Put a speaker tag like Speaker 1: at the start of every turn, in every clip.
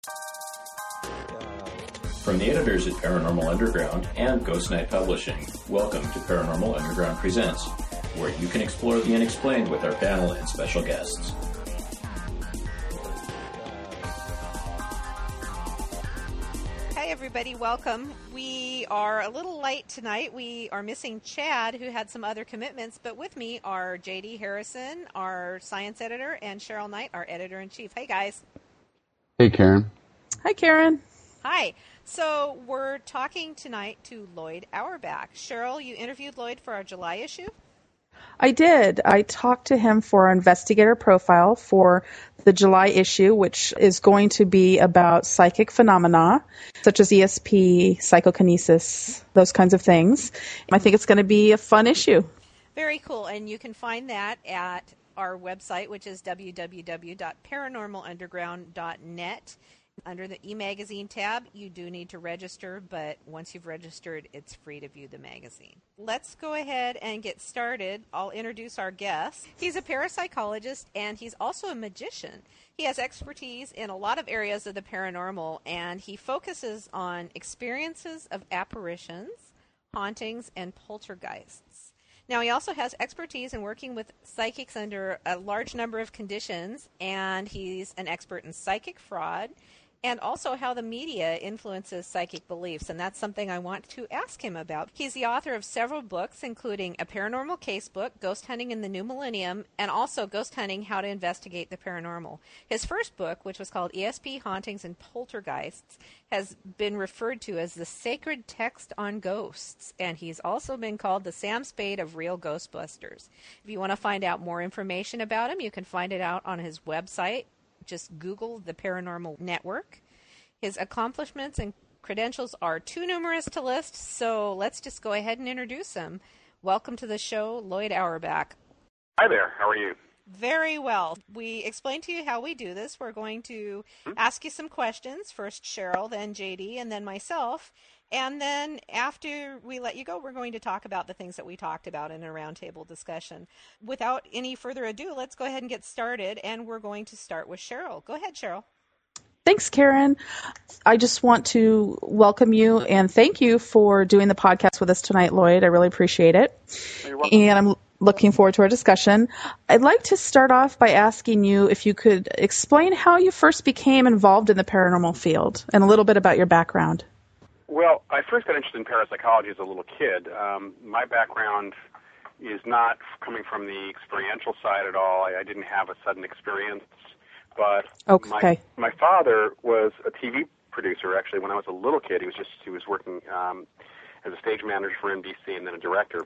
Speaker 1: From the editors at Paranormal Underground and Ghost Night Publishing, welcome to Paranormal Underground Presents, where you can explore the unexplained with our panel and special guests.
Speaker 2: Hi everybody, welcome. We are a little late tonight. We are missing Chad, who had some other commitments, but with me are J.D. Harrison, our science editor, and Cheryl Knight, our editor-in-chief. Hey guys.
Speaker 3: Hey Karen.
Speaker 4: Hi Karen.
Speaker 2: Hi. So we're talking tonight to Lloyd Auerbach. Cheryl, you interviewed Lloyd for our July issue?
Speaker 4: I did. I talked to him for our investigator profile for the July issue, which is going to be about psychic phenomena, such as ESP, psychokinesis, those kinds of things. I think it's going to be a fun issue.
Speaker 2: Very cool. And you can find that at our website, which is www.paranormalunderground.net. Under the e-magazine tab, you do need to register, but once you've registered, it's free to view the magazine. Let's go ahead and get started. I'll introduce our guest. He's a parapsychologist, and he's also a magician. He has expertise in a lot of areas of the paranormal, and he focuses on experiences of apparitions, hauntings, and poltergeists. Now, he also has expertise in working with psychics under a large number of conditions, and he's an expert in psychic fraud, and also how the media influences psychic beliefs, and that's something I want to ask him about. He's the author of several books, including A Paranormal Casebook, Ghost Hunting in the New Millennium, and also Ghost Hunting, How to Investigate the Paranormal. His first book, which was called ESP, Hauntings, and Poltergeists, has been referred to as the sacred text on ghosts, and he's also been called the Sam Spade of real Ghostbusters. If you want to find out more information about him, you can find it out on his website. Just Google the Paranormal Network. His accomplishments and credentials are too numerous to list, so let's just go ahead and introduce him. Welcome to the show, Lloyd Auerbach.
Speaker 5: Hi there. How are you?
Speaker 2: Very well. We explained to you how we do this. We're going to ask you some questions. First Cheryl, then JD, and then myself. And then after we let you go, we're going to talk about the things that we talked about in a roundtable discussion. Without any further ado, let's go ahead and get started, and we're going to start with Cheryl. Go ahead, Cheryl.
Speaker 4: Thanks, Karen. I just want to welcome you and thank you for doing the podcast with us tonight, Lloyd. I really appreciate it.
Speaker 5: You're welcome.
Speaker 4: And I'm looking forward to our discussion. I'd like to start off by asking you if you could explain how you first became involved in the paranormal field and a little bit about your background.
Speaker 5: Well, I first got interested in parapsychology as a little kid. My background is not coming from the experiential side at all. I didn't have a sudden experience, but my father was a TV producer. Actually, when I was a little kid, he was working as a stage manager for NBC and then a director.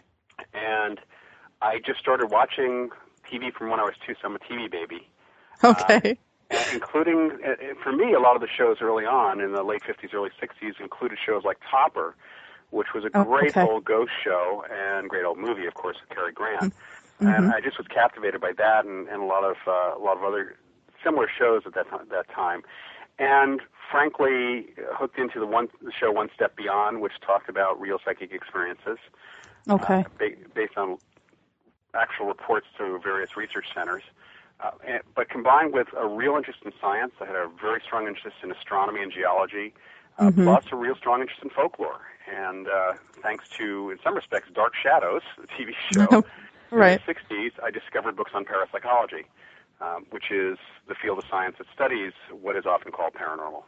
Speaker 5: And I just started watching TV from when I was 2, so I'm a TV baby.
Speaker 4: Okay.
Speaker 5: Including, for me, a lot of the shows early on in the late 50s, early 60s included shows like Topper, which was a great old ghost show and great old movie, of course, with Cary Grant. Mm-hmm. And I just was captivated by that and a lot of other similar shows at that time. And frankly, hooked into the show One Step Beyond, which talked about real psychic experiences.
Speaker 4: Okay.
Speaker 5: Based on actual reports through various research centers. But combined with a real interest in science, I had a very strong interest in astronomy and geology, plus a real strong interest in folklore. And thanks to, in some respects, Dark Shadows, the TV show, in the 60s, I discovered books on parapsychology, which is the field of science that studies what is often called paranormal.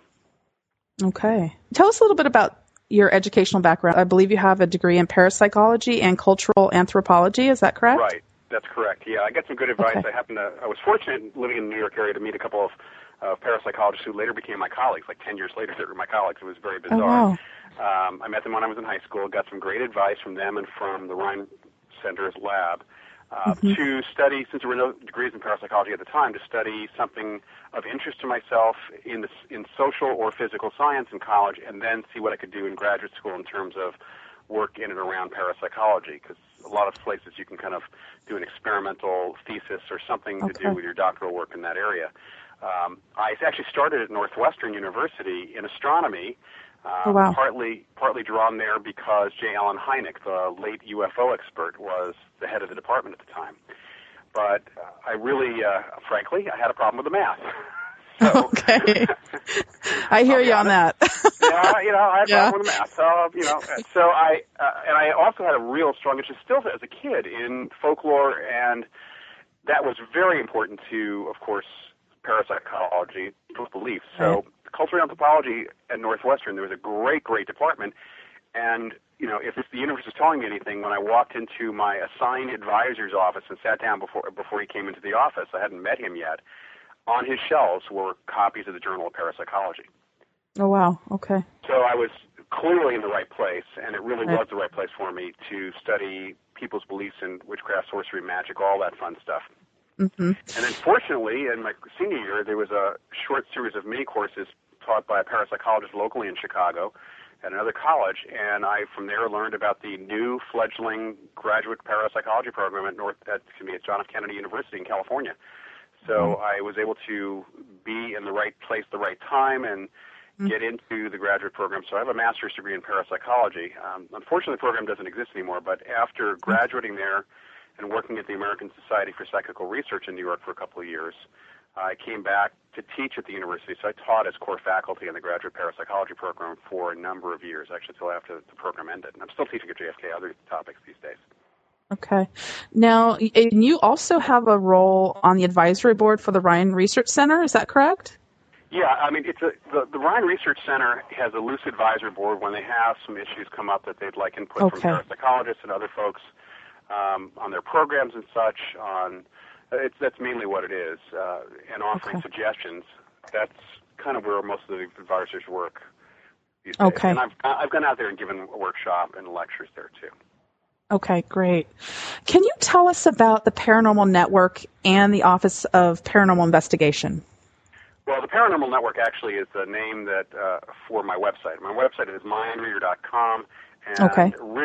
Speaker 4: Okay. Tell us a little bit about your educational background. I believe you have a degree in parapsychology and cultural anthropology. Is that correct?
Speaker 5: Right. That's correct. Yeah, I got some good advice.
Speaker 4: Okay.
Speaker 5: I was fortunate living in the New York area to meet a couple of parapsychologists who later became my colleagues. Like 10 years later, they were my colleagues. It was very bizarre.
Speaker 4: Oh,
Speaker 5: wow. I met them when I was in high school, got some great advice from them and from the Rhine Center's lab to study, since there were no degrees in parapsychology at the time, to study something of interest to myself in social or physical science in college, and then see what I could do in graduate school in terms of work in and around parapsychology, because a lot of places you can kind of do an experimental thesis or something to do with your doctoral work in that area. I actually started at Northwestern University in astronomy, partly drawn there because J. Allen Hynek, the late UFO expert, was the head of the department at the time. But I really, frankly, I had a problem with the math. So,
Speaker 4: okay. I hear you on that.
Speaker 5: I have problem with math. So I also had a real strong interest still as a kid in folklore, and that was very important to, of course, parapsychology, people's beliefs. So cultural anthropology at Northwestern, there was a great, great department. And, if the universe is telling me anything, when I walked into my assigned advisor's office and sat down before he came into the office, I hadn't met him yet, on his shelves were copies of the Journal of Parapsychology.
Speaker 4: Oh, wow. Okay.
Speaker 5: So I was clearly in the right place, and it really was the right place for me to study people's beliefs in witchcraft, sorcery, magic, all that fun stuff.
Speaker 4: Mm-hmm.
Speaker 5: And then fortunately, in my senior year, there was a short series of mini courses taught by a parapsychologist locally in Chicago at another college, and I from there learned about the new fledgling graduate parapsychology program at John F. Kennedy University in California. So I was able to be in the right place, the right time, and get into the graduate program. So I have a master's degree in parapsychology. Unfortunately, the program doesn't exist anymore, but after graduating there and working at the American Society for Psychical Research in New York for a couple of years, I came back to teach at the university. So I taught as core faculty in the graduate parapsychology program for a number of years, actually until after the program ended. And I'm still teaching at JFK other topics these days.
Speaker 4: Okay. Now, you also have a role on the advisory board for the Ryan Research Center. Is that correct?
Speaker 5: Yeah, I mean, the Ryan Research Center has a loose advisory board when they have some issues come up that they'd like input from parapsychologists and other folks on their programs and such. That's mainly what it is, and offering suggestions. That's kind of where most of the advisors work these days.
Speaker 4: Okay.
Speaker 5: And I've gone out there and given a workshop and lectures there too.
Speaker 4: Okay, great. Can you tell us about the Paranormal Network and the Office of Paranormal Investigation?
Speaker 5: Well, the Paranormal Network actually is the name that for my website. My website is mindreader.com, and a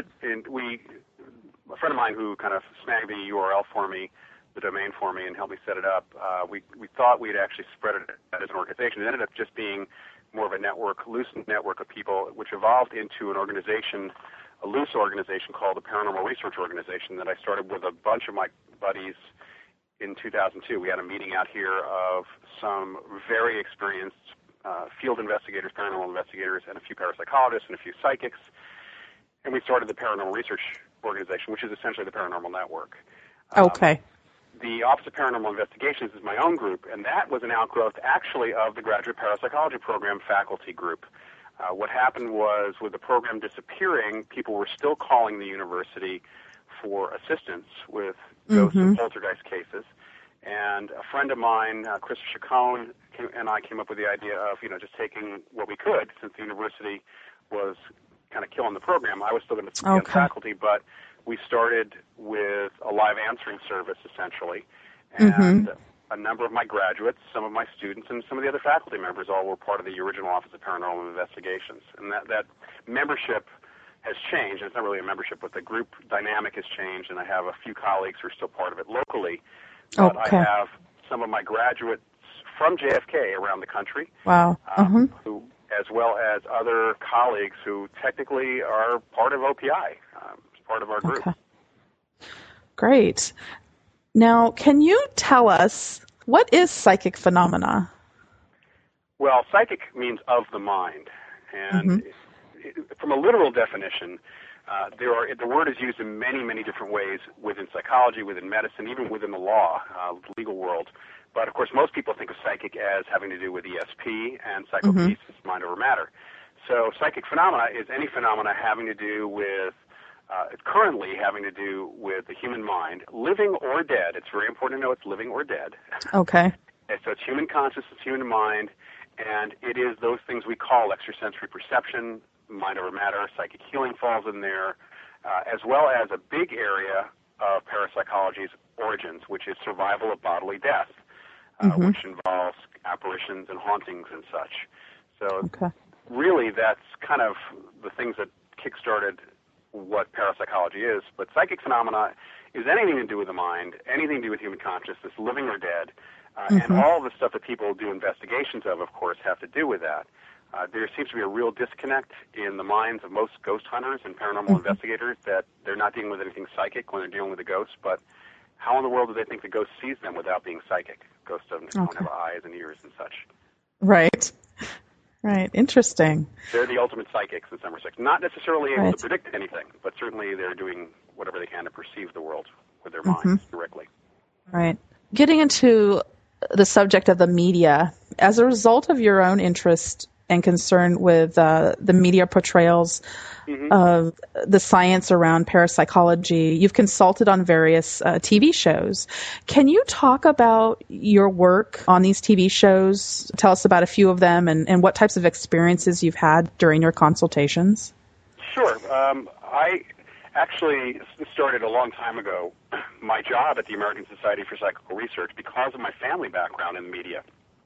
Speaker 5: friend of mine who kind of snagged the URL for me, the domain for me, and helped me set it up. We thought we'd actually spread it as an organization. It ended up just being more of a network, loose network of people, which evolved into an organization, a loose organization called the Paranormal Research Organization that I started with a bunch of my buddies in 2002. We had a meeting out here of some very experienced field investigators, paranormal investigators, and a few parapsychologists and a few psychics. And we started the Paranormal Research Organization, which is essentially the Paranormal Network.
Speaker 4: Okay.
Speaker 5: The Office of Paranormal Investigations is my own group, and that was an outgrowth actually of the Graduate Parapsychology Program faculty group. What happened was, with the program disappearing, people were still calling the university for assistance with ghost and poltergeist cases. And a friend of mine, Christopher Chacon, and I came up with the idea of, just taking what we could, since the university was kind of killing the program. I was still going to be on faculty, but we started with a live answering service, essentially. And a number of my graduates, some of my students, and some of the other faculty members all were part of the original Office of Paranormal Investigations. And that membership has changed. It's not really a membership, but the group dynamic has changed, and I have a few colleagues who are still part of it locally. But I have some of my graduates from JFK around the country, who, as well as other colleagues who technically are part of OPI, part of our group.
Speaker 4: Okay. Great. Now, can you tell us, what is psychic phenomena?
Speaker 5: Well, psychic means of the mind. And from a literal definition, the word is used in many, many different ways within psychology, within medicine, even within the law, legal world. But, of course, most people think of psychic as having to do with ESP and psychokinesis, mind over matter. So psychic phenomena is any phenomena having to do with currently having to do with the human mind, living or dead. It's very important to know it's living or dead.
Speaker 4: Okay.
Speaker 5: And so it's human consciousness, human mind, and it is those things we call extrasensory perception, mind over matter, psychic healing falls in there, as well as a big area of parapsychology's origins, which is survival of bodily death, which involves apparitions and hauntings and such. So really that's kind of the things that kick-started what parapsychology is. But psychic phenomena is anything to do with the mind, anything to do with human consciousness, living or dead, and all the stuff that people do investigations of course, have to do with that. There seems to be a real disconnect in the minds of most ghost hunters and paranormal investigators that they're not dealing with anything psychic when they're dealing with a ghost, but how in the world do they think the ghost sees them without being psychic? Ghosts don't have eyes and ears and such.
Speaker 4: Right. Right. Interesting.
Speaker 5: They're the ultimate psychics in some respects. Not necessarily able to predict anything, but certainly they're doing whatever they can to perceive the world with their minds directly.
Speaker 4: Right. Getting into the subject of the media, as a result of your own interest and concern with the media portrayals of the science around parapsychology, you've consulted on various TV shows. Can you talk about your work on these TV shows? Tell us about a few of them and what types of experiences you've had during your consultations.
Speaker 5: Sure. I actually started a long time ago my job at the American Society for Psychical Research, because of my family background in media,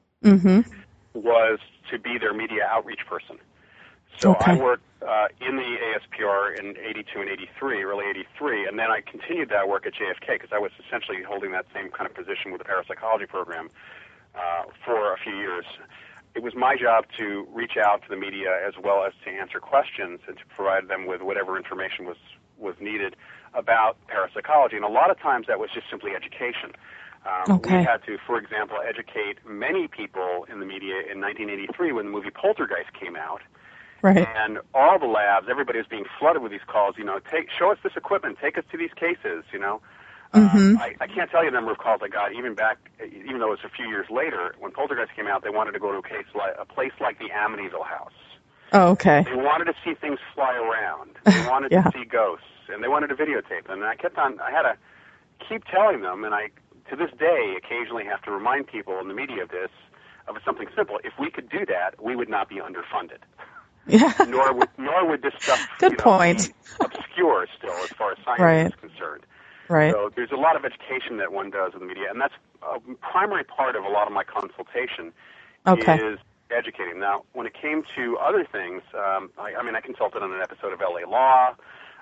Speaker 5: was to be their media outreach person. So I worked in the ASPR in 82 and 83, early 83, and then I continued that work at JFK because I was essentially holding that same kind of position with the parapsychology program for a few years. It was my job to reach out to the media as well as to answer questions and to provide them with whatever information was needed about parapsychology. And a lot of times that was just simply education. We had to, for example, educate many people in the media in 1983 when the movie Poltergeist came out.
Speaker 4: Right.
Speaker 5: And all the labs, everybody was being flooded with these calls, show us this equipment, take us to these cases, I can't tell you the number of calls I got, even though it was a few years later. When Poltergeist came out, they wanted to go to a place like the Amityville house.
Speaker 4: Oh, okay.
Speaker 5: They wanted to see things fly around. They wanted to see ghosts, and they wanted to videotape them. And I had to keep telling them, and I, to this day, occasionally have to remind people in the media of something simple. If we could do that, we would not be underfunded.
Speaker 4: Yeah.
Speaker 5: Nor would this stuff
Speaker 4: Good point.
Speaker 5: be obscure still as far as science is concerned.
Speaker 4: Right.
Speaker 5: So there's a lot of education that one does in the media, and that's a primary part of a lot of my consultation is educating. Now, when it came to other things, I consulted on an episode of L.A. Law.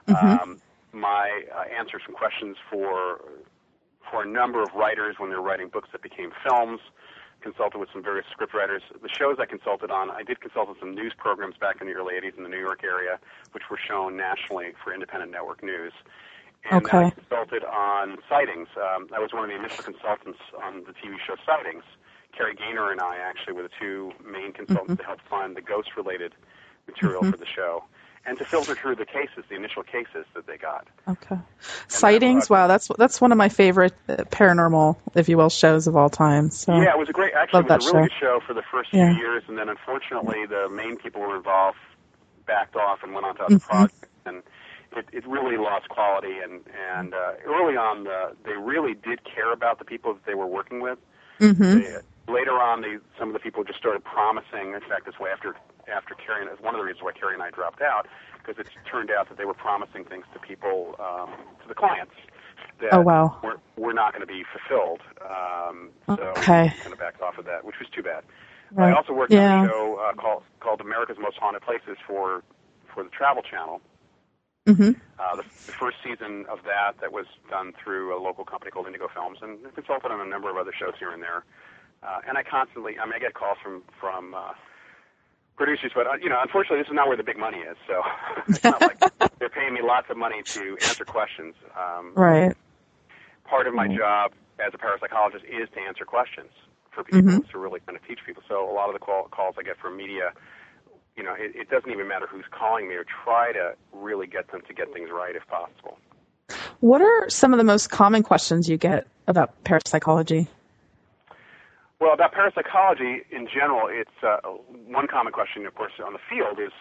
Speaker 5: My answered some questions for a number of writers when they were writing books that became films. Consulted with some various script writers. The shows I consulted on, I did consult on some news programs back in the early 80s in the New York area, which were shown nationally for independent network news. And then I consulted on sightings. I was one of the initial consultants on the TV show Sightings. Carrie Gaynor and I actually were the two main consultants to help find the ghost-related material for the show and to filter through the cases, the initial cases that they got.
Speaker 4: Okay. Sightings, wow, that's one of my favorite paranormal, if you will, shows of all time. So
Speaker 5: yeah, it was a really good show for the first few years, and then unfortunately the main people who were involved backed off and went on to other projects, and it really lost quality. And early on, they really did care about the people that they were working with. Later on, some of the people just started promising. In fact, this way after Carrie, one of the reasons why Carrie and I dropped out, because it turned out that they were promising things to people, to the clients, that were not going to be fulfilled. So we kind of backed off of that, which was too bad. Right. I also worked on a show called America's Most Haunted Places for the Travel Channel. The first season of that was done through a local company called Indigo Films, and I consulted on a number of other shows here and there. And I get calls from producers, but unfortunately, this is not where the big money is. So it's not like they're paying me lots of money to answer questions.
Speaker 4: Right.
Speaker 5: Part of my job as a parapsychologist is to answer questions for people, to really kind of teach people. So a lot of the calls I get from media, it doesn't even matter who's calling me, or try to really get them to get things right if possible.
Speaker 4: What are some of the most common questions you get about parapsychology?
Speaker 5: Well, about parapsychology in general, it's one common question, of course, on the field is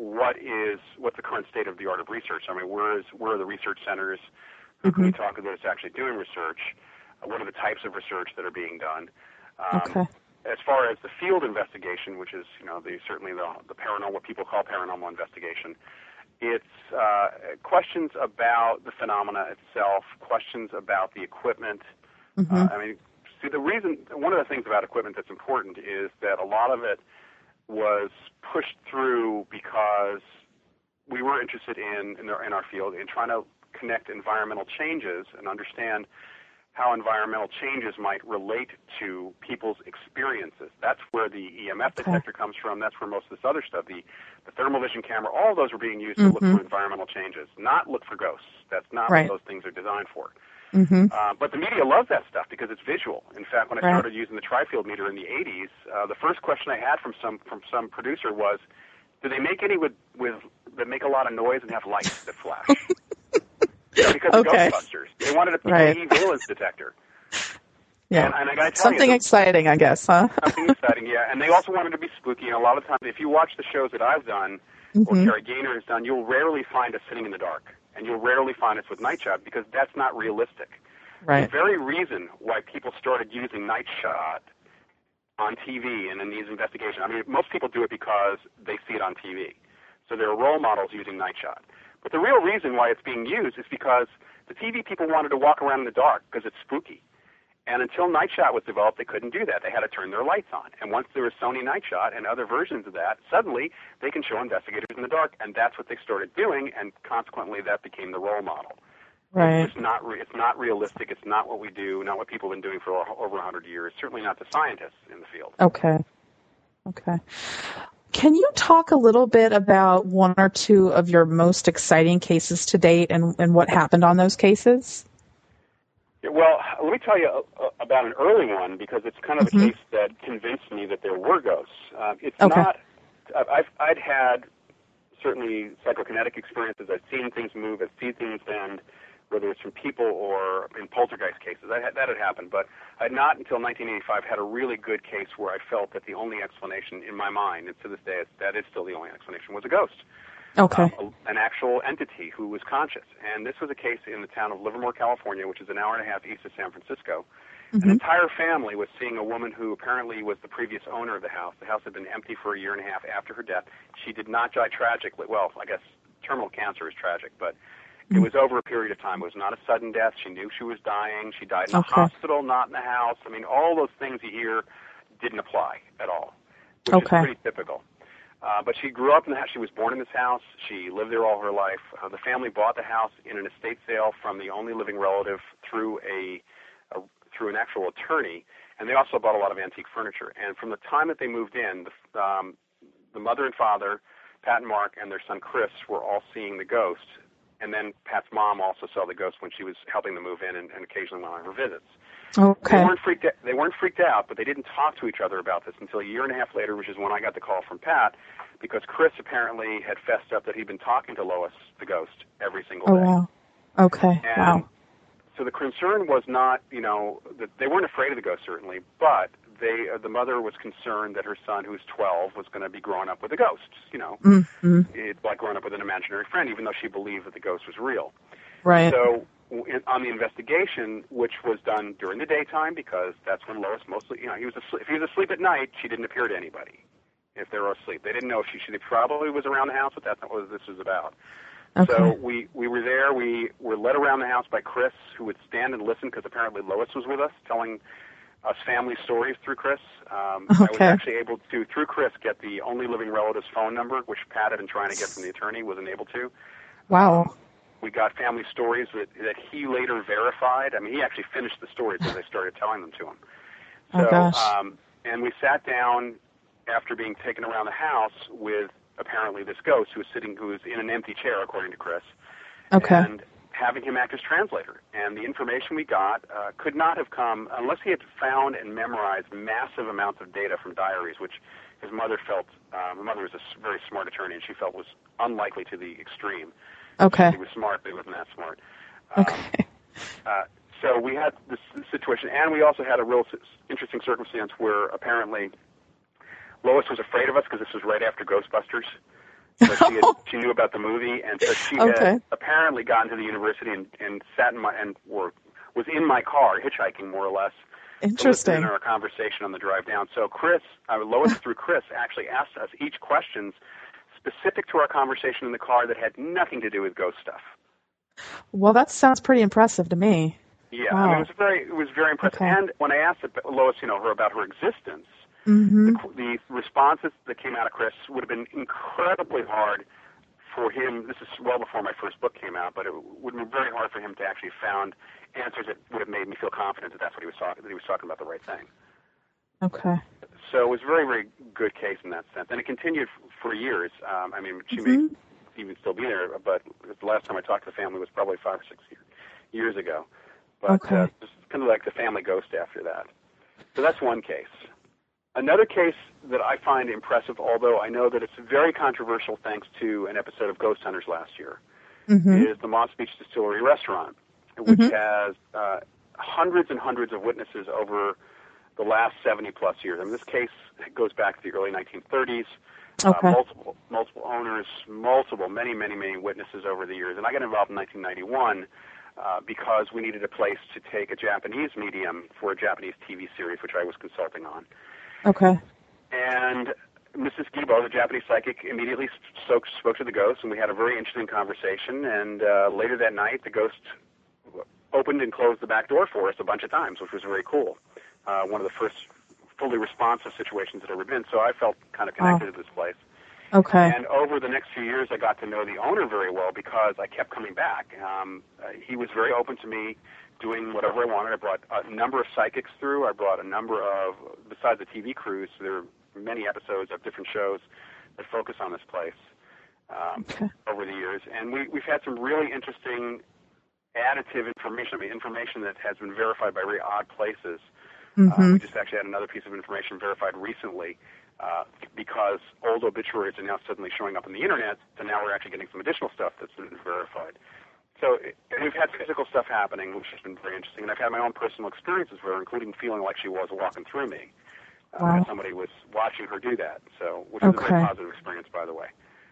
Speaker 5: what's the current state of the art of research? I mean, where are the research centers? Who can we talk to that's actually doing research? What are the types of research that are being done? As far as the field investigation, which is certainly the paranormal, what people call paranormal investigation, it's questions about the phenomena itself, questions about the equipment. One of the things about equipment that's important is that a lot of it was pushed through because we were interested in our field in trying to connect environmental changes and understand how environmental changes might relate to people's experiences. That's where the EMF detector comes from. That's where most of this other stuff, the thermal vision camera, all of those were being used to look for environmental changes, not look for ghosts. That's not what those things are designed for.
Speaker 4: Mm-hmm.
Speaker 5: But the media loves that stuff because it's visual. In fact, when I started using the tri-field meter in the 80s, the first question I had from some producer was, do they make any that make a lot of noise and have lights that flash? Because of Ghostbusters. They wanted a PKE valence detector.
Speaker 4: Yeah,
Speaker 5: and I gotta tell
Speaker 4: something
Speaker 5: you,
Speaker 4: exciting, I guess, huh?
Speaker 5: Something exciting, yeah. And they also wanted to be spooky. And a lot of times, if you watch the shows that I've done, or Carrie Gaynor has done, you'll rarely find us sitting in the dark. And you'll rarely find us with night shot because that's not realistic.
Speaker 4: Right.
Speaker 5: The very reason why people started using night shot on TV and in these investigations, I mean, most people do it because they see it on TV. So there are role models using night shot. But the real reason why it's being used is because the TV people wanted to walk around in the dark because it's spooky. And until Night Shot was developed, they couldn't do that. They had to turn their lights on. And once there was Sony Night Shot and other versions of that, suddenly they can show investigators in the dark. And that's what they started doing, and consequently that became the role model.
Speaker 4: Right.
Speaker 5: It's not realistic. It's not what we do, not what people have been doing for over 100 years, certainly not the scientists in the field.
Speaker 4: Okay. Can you talk a little bit about one or two of your most exciting cases to date and what happened on those cases?
Speaker 5: Yeah, well, let me tell you about an early one because it's kind of the case that convinced me that there were ghosts. It's not. I'd had certainly psychokinetic experiences. I've seen things move. I've seen things bend, whether it's from people or in poltergeist cases. That had happened, but I had not until 1985 had a really good case where I felt that the only explanation in my mind, and to this day that is still the only explanation, was a ghost.
Speaker 4: Okay.
Speaker 5: An actual entity who was conscious. And this was a case in the town of Livermore, California, which is an hour and a half east of San Francisco. An entire family was seeing a woman who apparently was the previous owner of the house. The house had been empty for a year and a half after her death. She did not die tragically. Well, I guess terminal cancer is tragic, but it was over a period of time. It was not a sudden death. She knew she was dying. She died in a hospital, not in the house. I mean, all those things you hear didn't apply at all, which is pretty typical. But she grew up in the house. She was born in this house. She lived there all her life. The family bought the house in an estate sale from the only living relative through an actual attorney, and they also bought a lot of antique furniture. And from the time that they moved in, the mother and father, Pat and Mark, and their son Chris were all seeing the ghost. And then Pat's mom also saw the ghost when she was helping them move in and occasionally went on her visits.
Speaker 4: Okay.
Speaker 5: They weren't freaked out, but they didn't talk to each other about this until a year and a half later, which is when I got the call from Pat, because Chris apparently had fessed up that he'd been talking to Lois, the ghost, every single day.
Speaker 4: Oh, wow. Okay.
Speaker 5: And
Speaker 4: wow.
Speaker 5: So the concern was not, that they weren't afraid of the ghost, certainly, but the mother was concerned that her son, who was 12, was going to be growing up with a ghost, It's like growing up with an imaginary friend, even though she believed that the ghost was real.
Speaker 4: Right.
Speaker 5: So on the investigation, which was done during the daytime, because that's when Lois mostly, if he was asleep at night, she didn't appear to anybody. If they were asleep, they didn't know if she probably was around the house, but that's not what this was about.
Speaker 4: Okay.
Speaker 5: So we were there. We were led around the house by Chris, who would stand and listen because apparently Lois was with us, telling us family stories through Chris. I was actually able to, through Chris, get the only living relative's phone number, which Pat had been trying to get from the attorney, wasn't able to.
Speaker 4: Wow.
Speaker 5: We got family stories that he later verified. I mean, he actually finished the stories as I started telling them to him. So,
Speaker 4: oh, gosh.
Speaker 5: And we sat down after being taken around the house with apparently this ghost who was in an empty chair, according to Chris.
Speaker 4: Okay.
Speaker 5: And having him act as translator. And the information we got could not have come unless he had found and memorized massive amounts of data from diaries, which his mother felt, her mother was a very smart attorney, and she felt was unlikely to the extreme.
Speaker 4: Okay.
Speaker 5: He was smart, but he wasn't that smart.
Speaker 4: Okay.
Speaker 5: So we had this situation, and we also had a real interesting circumstance where apparently Lois was afraid of us because this was right after Ghostbusters. So she knew about the movie, and so she had apparently gotten to the university and sat in was in my car, hitchhiking more or less.
Speaker 4: Interesting.
Speaker 5: In our conversation on the drive down. So Lois through Chris actually asked us each questions specific to our conversation in the car that had nothing to do with ghost stuff.
Speaker 4: Well, that sounds pretty impressive to me.
Speaker 5: Yeah,
Speaker 4: wow.
Speaker 5: I mean, it was very impressive.
Speaker 4: Okay.
Speaker 5: And when I asked Lois, her about her existence, the responses that came out of Chris would have been incredibly hard for him. This is well before my first book came out, but it would have been very hard for him to actually found answers that would have made me feel confident that that's what he was talking. That he was talking about the right thing.
Speaker 4: Okay.
Speaker 5: So it was a very, very good case in that sense, and it continued for years. I mean, she may even still be there, but the last time I talked to the family was probably 5 or 6 years ago. But
Speaker 4: Okay.
Speaker 5: it's kind of like the family ghost after that. So that's one case. Another case that I find impressive, although I know that it's very controversial thanks to an episode of Ghost Hunters last year, is the Moss Beach Distillery restaurant, which has hundreds and hundreds of witnesses over the last 70-plus years. I mean, this case goes back to the early 1930s.
Speaker 4: Okay.
Speaker 5: Multiple owners, many witnesses over the years. And I got involved in 1991 because we needed a place to take a Japanese medium for a Japanese TV series, which I was consulting on.
Speaker 4: Okay.
Speaker 5: And Mrs. Gibo, the Japanese psychic, immediately spoke to the ghost, and we had a very interesting conversation. And later that night, the ghost opened and closed the back door for us a bunch of times, which was very cool. One of the first fully responsive situations that I've ever been, so I felt kind of connected to this place.
Speaker 4: Okay.
Speaker 5: And over the next few years, I got to know the owner very well because I kept coming back. He was very open to me doing whatever I wanted. I brought a number of psychics through. I brought a number of, besides the TV crews, there are many episodes of different shows that focus on this place over the years. And we've had some really interesting additive information, information that has been verified by very odd places. We just actually had another piece of information verified recently because old obituaries are now suddenly showing up on the Internet, so now we're actually getting some additional stuff that's been verified. So we've had physical stuff happening, which has been very interesting, and I've had my own personal experiences with her, including feeling like she was walking through me.
Speaker 4: Wow.
Speaker 5: Somebody was watching her do that, so which is a very positive experience, by the way.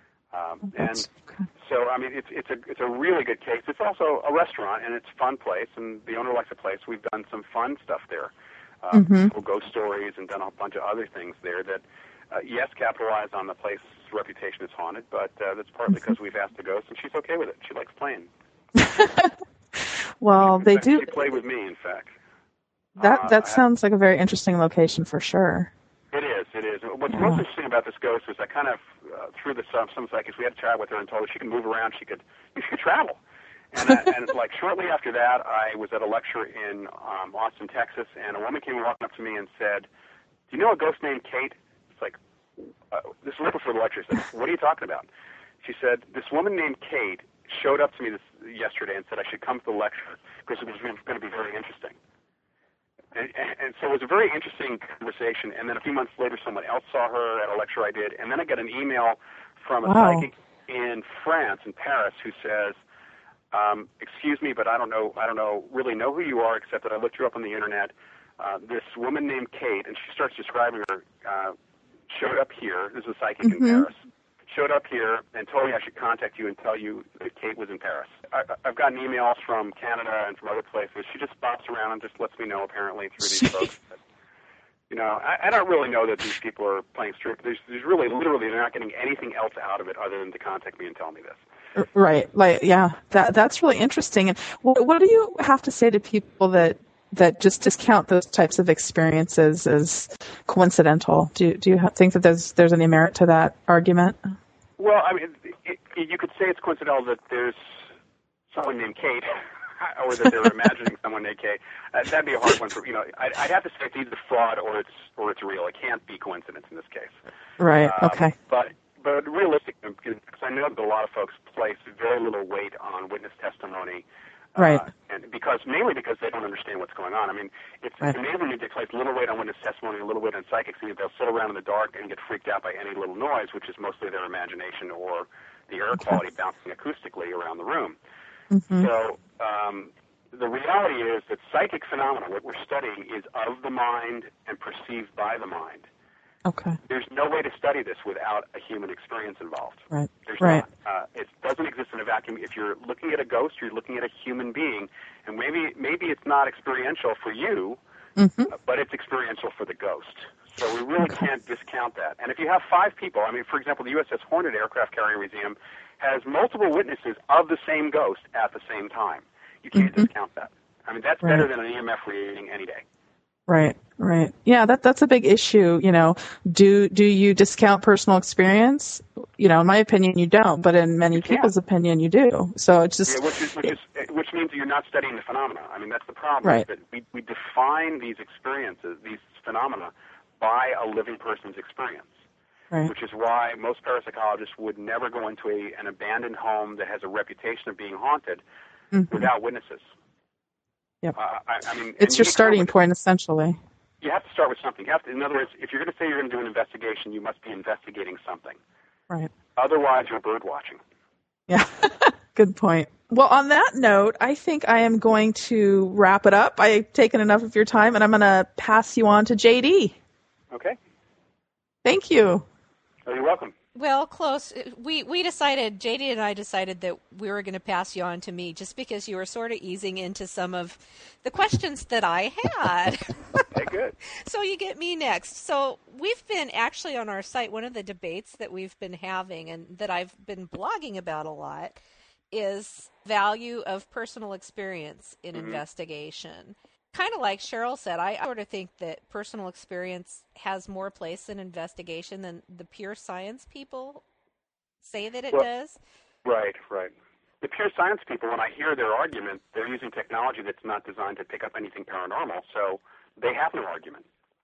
Speaker 5: So, I mean, it's a really good case. It's also a restaurant, and it's a fun place, and the owner likes the place. We've done some fun stuff there, ghost stories, and done a bunch of other things there that, yes, capitalize on the place's reputation as haunted, but that's partly because we've asked the ghost, and she's okay with it. She likes playing.
Speaker 4: Well, they do.
Speaker 5: She played with me, in fact.
Speaker 4: That sounds like a very interesting location for sure.
Speaker 5: It is. What's most interesting about this ghost is I kind of threw this up. Some psychics, we had a chat with her and told her she could move around. She could travel. And like shortly after that, I was at a lecture in Austin, Texas, and a woman came walking up to me and said, "Do you know a ghost named Kate?" It's like, this is right before the lecture. I said, "What are you talking about?" She said, "This woman named Kate showed up to me yesterday and said I should come to the lecture because it was going to be very interesting." And so it was a very interesting conversation. And then a few months later, someone else saw her at a lecture I did. And then I got an email from a psychic in France, in Paris, who says, "Excuse me, but I don't really know who you are, except that I looked you up on the Internet. This woman named Kate," and she starts describing her, showed up here. This is a psychic in Paris. Showed up here and told me I should contact you and tell you that Kate was in Paris. I've gotten emails from Canada and from other places. She just bops around and just lets me know, apparently, through these folks. But, I don't really know that these people are playing strip. There's really, literally, they're not getting anything else out of it other than to contact me and tell me this.
Speaker 4: Right. That's really interesting. And what do you have to say to people that just discount those types of experiences as coincidental? Do you think that there's any merit to that argument?
Speaker 5: Well, I mean, you could say it's coincidental that there's someone named Kate, or that they're imagining someone named Kate. That'd be a hard one for I'd have to say it's either fraud or it's real. It can't be coincidence in this case.
Speaker 4: Right. Okay.
Speaker 5: But realistically, because I know that a lot of folks place very little weight on witness testimony.
Speaker 4: Right.
Speaker 5: And mainly because they don't understand what's going on. I mean, it's amazing they place little weight on witness testimony, a little weight on psychics, and they'll sit around in the dark and get freaked out by any little noise, which is mostly their imagination or the air quality bouncing acoustically around the room. So the reality is that psychic phenomena, what we're studying, is of the mind and perceived by the mind.
Speaker 4: Okay.
Speaker 5: There's no way to study this without a human experience involved.
Speaker 4: Right.
Speaker 5: There's
Speaker 4: right.
Speaker 5: not. It doesn't exist in a vacuum. If you're looking at a ghost, you're looking at a human being, and maybe it's not experiential for you, but it's experiential for the ghost. So we really can't discount that. And if you have 5 people, I mean, for example, the USS Hornet Aircraft Carrier Museum has multiple witnesses of the same ghost at the same time. You can't discount that. I mean, that's better than an EMF reading any day.
Speaker 4: Right. Yeah, that's a big issue. Do you discount personal experience? In my opinion, you don't, but in many people's opinion, you do. So it's just
Speaker 5: which means that you're not studying the phenomena. I mean, that's the problem.
Speaker 4: Right.
Speaker 5: Is that we define these experiences, these phenomena, by a living person's experience.
Speaker 4: Right.
Speaker 5: Which is why most parapsychologists would never go into an abandoned home that has a reputation of being haunted without witnesses.
Speaker 4: Yep.
Speaker 5: I mean,
Speaker 4: it's your starting point, essentially.
Speaker 5: You have to start with something. You have to, in other words, if you're going to say you're going to do an investigation, you must be investigating something.
Speaker 4: Right.
Speaker 5: Otherwise, you're bird watching.
Speaker 4: Yeah. Good point. Well, on that note, I think I am going to wrap it up. I've taken enough of your time, and I'm going to pass you on to JD.
Speaker 5: Okay.
Speaker 4: Thank you.
Speaker 5: Oh, you're welcome.
Speaker 2: Well, close. We decided, JD and I decided that we were going to pass you on to me just because you were sort of easing into some of the questions that I had.
Speaker 5: Okay, good.
Speaker 2: So you get me next. So we've been actually on our site, one of the debates that we've been having and that I've been blogging about a lot is value of personal experience in investigation. Kind of like Cheryl said, I sort of think that personal experience has more place in investigation than the pure science people say that it does.
Speaker 5: Right. The pure science people, when I hear their argument, they're using technology that's not designed to pick up anything paranormal, so they have no argument.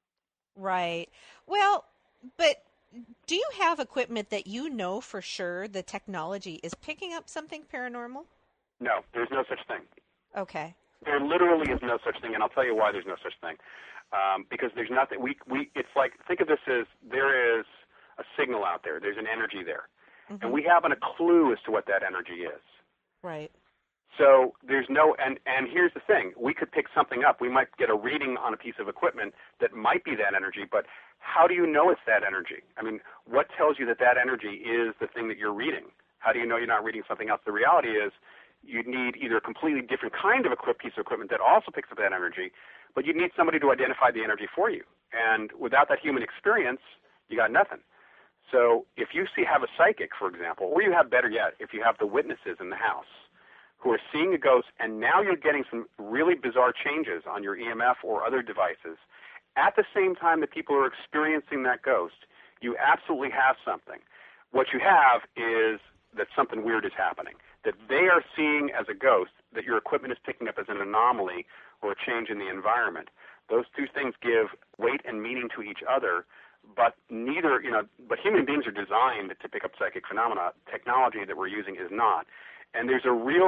Speaker 2: Right. Well, but do you have equipment that you know for sure the technology is picking up something paranormal?
Speaker 5: No, there's no such thing.
Speaker 2: Okay.
Speaker 5: There literally is no such thing, and I'll tell you why there's no such thing. Because there's nothing. It's like, think of this as there is a signal out there. There's an energy there, and we haven't a clue as to what that energy is.
Speaker 2: Right.
Speaker 5: So there's no. And here's the thing: we could pick something up. We might get a reading on a piece of equipment that might be that energy, but how do you know it's that energy? I mean, what tells you that that energy is the thing that you're reading? How do you know you're not reading something else? The reality is, you'd need either a completely different kind of piece of equipment that also picks up that energy, but you'd need somebody to identify the energy for you. And without that human experience, you got nothing. So if you have a psychic, for example, or you have, better yet, if you have the witnesses in the house who are seeing a ghost, and now you're getting some really bizarre changes on your EMF or other devices, at the same time that people are experiencing that ghost, you absolutely have something. What you have is that something weird is happening, that they are seeing as a ghost, that your equipment is picking up as an anomaly or a change in the environment. Those two things give weight and meaning to each other, but but human beings are designed to pick up psychic phenomena. Technology that we're using is not. And there's a real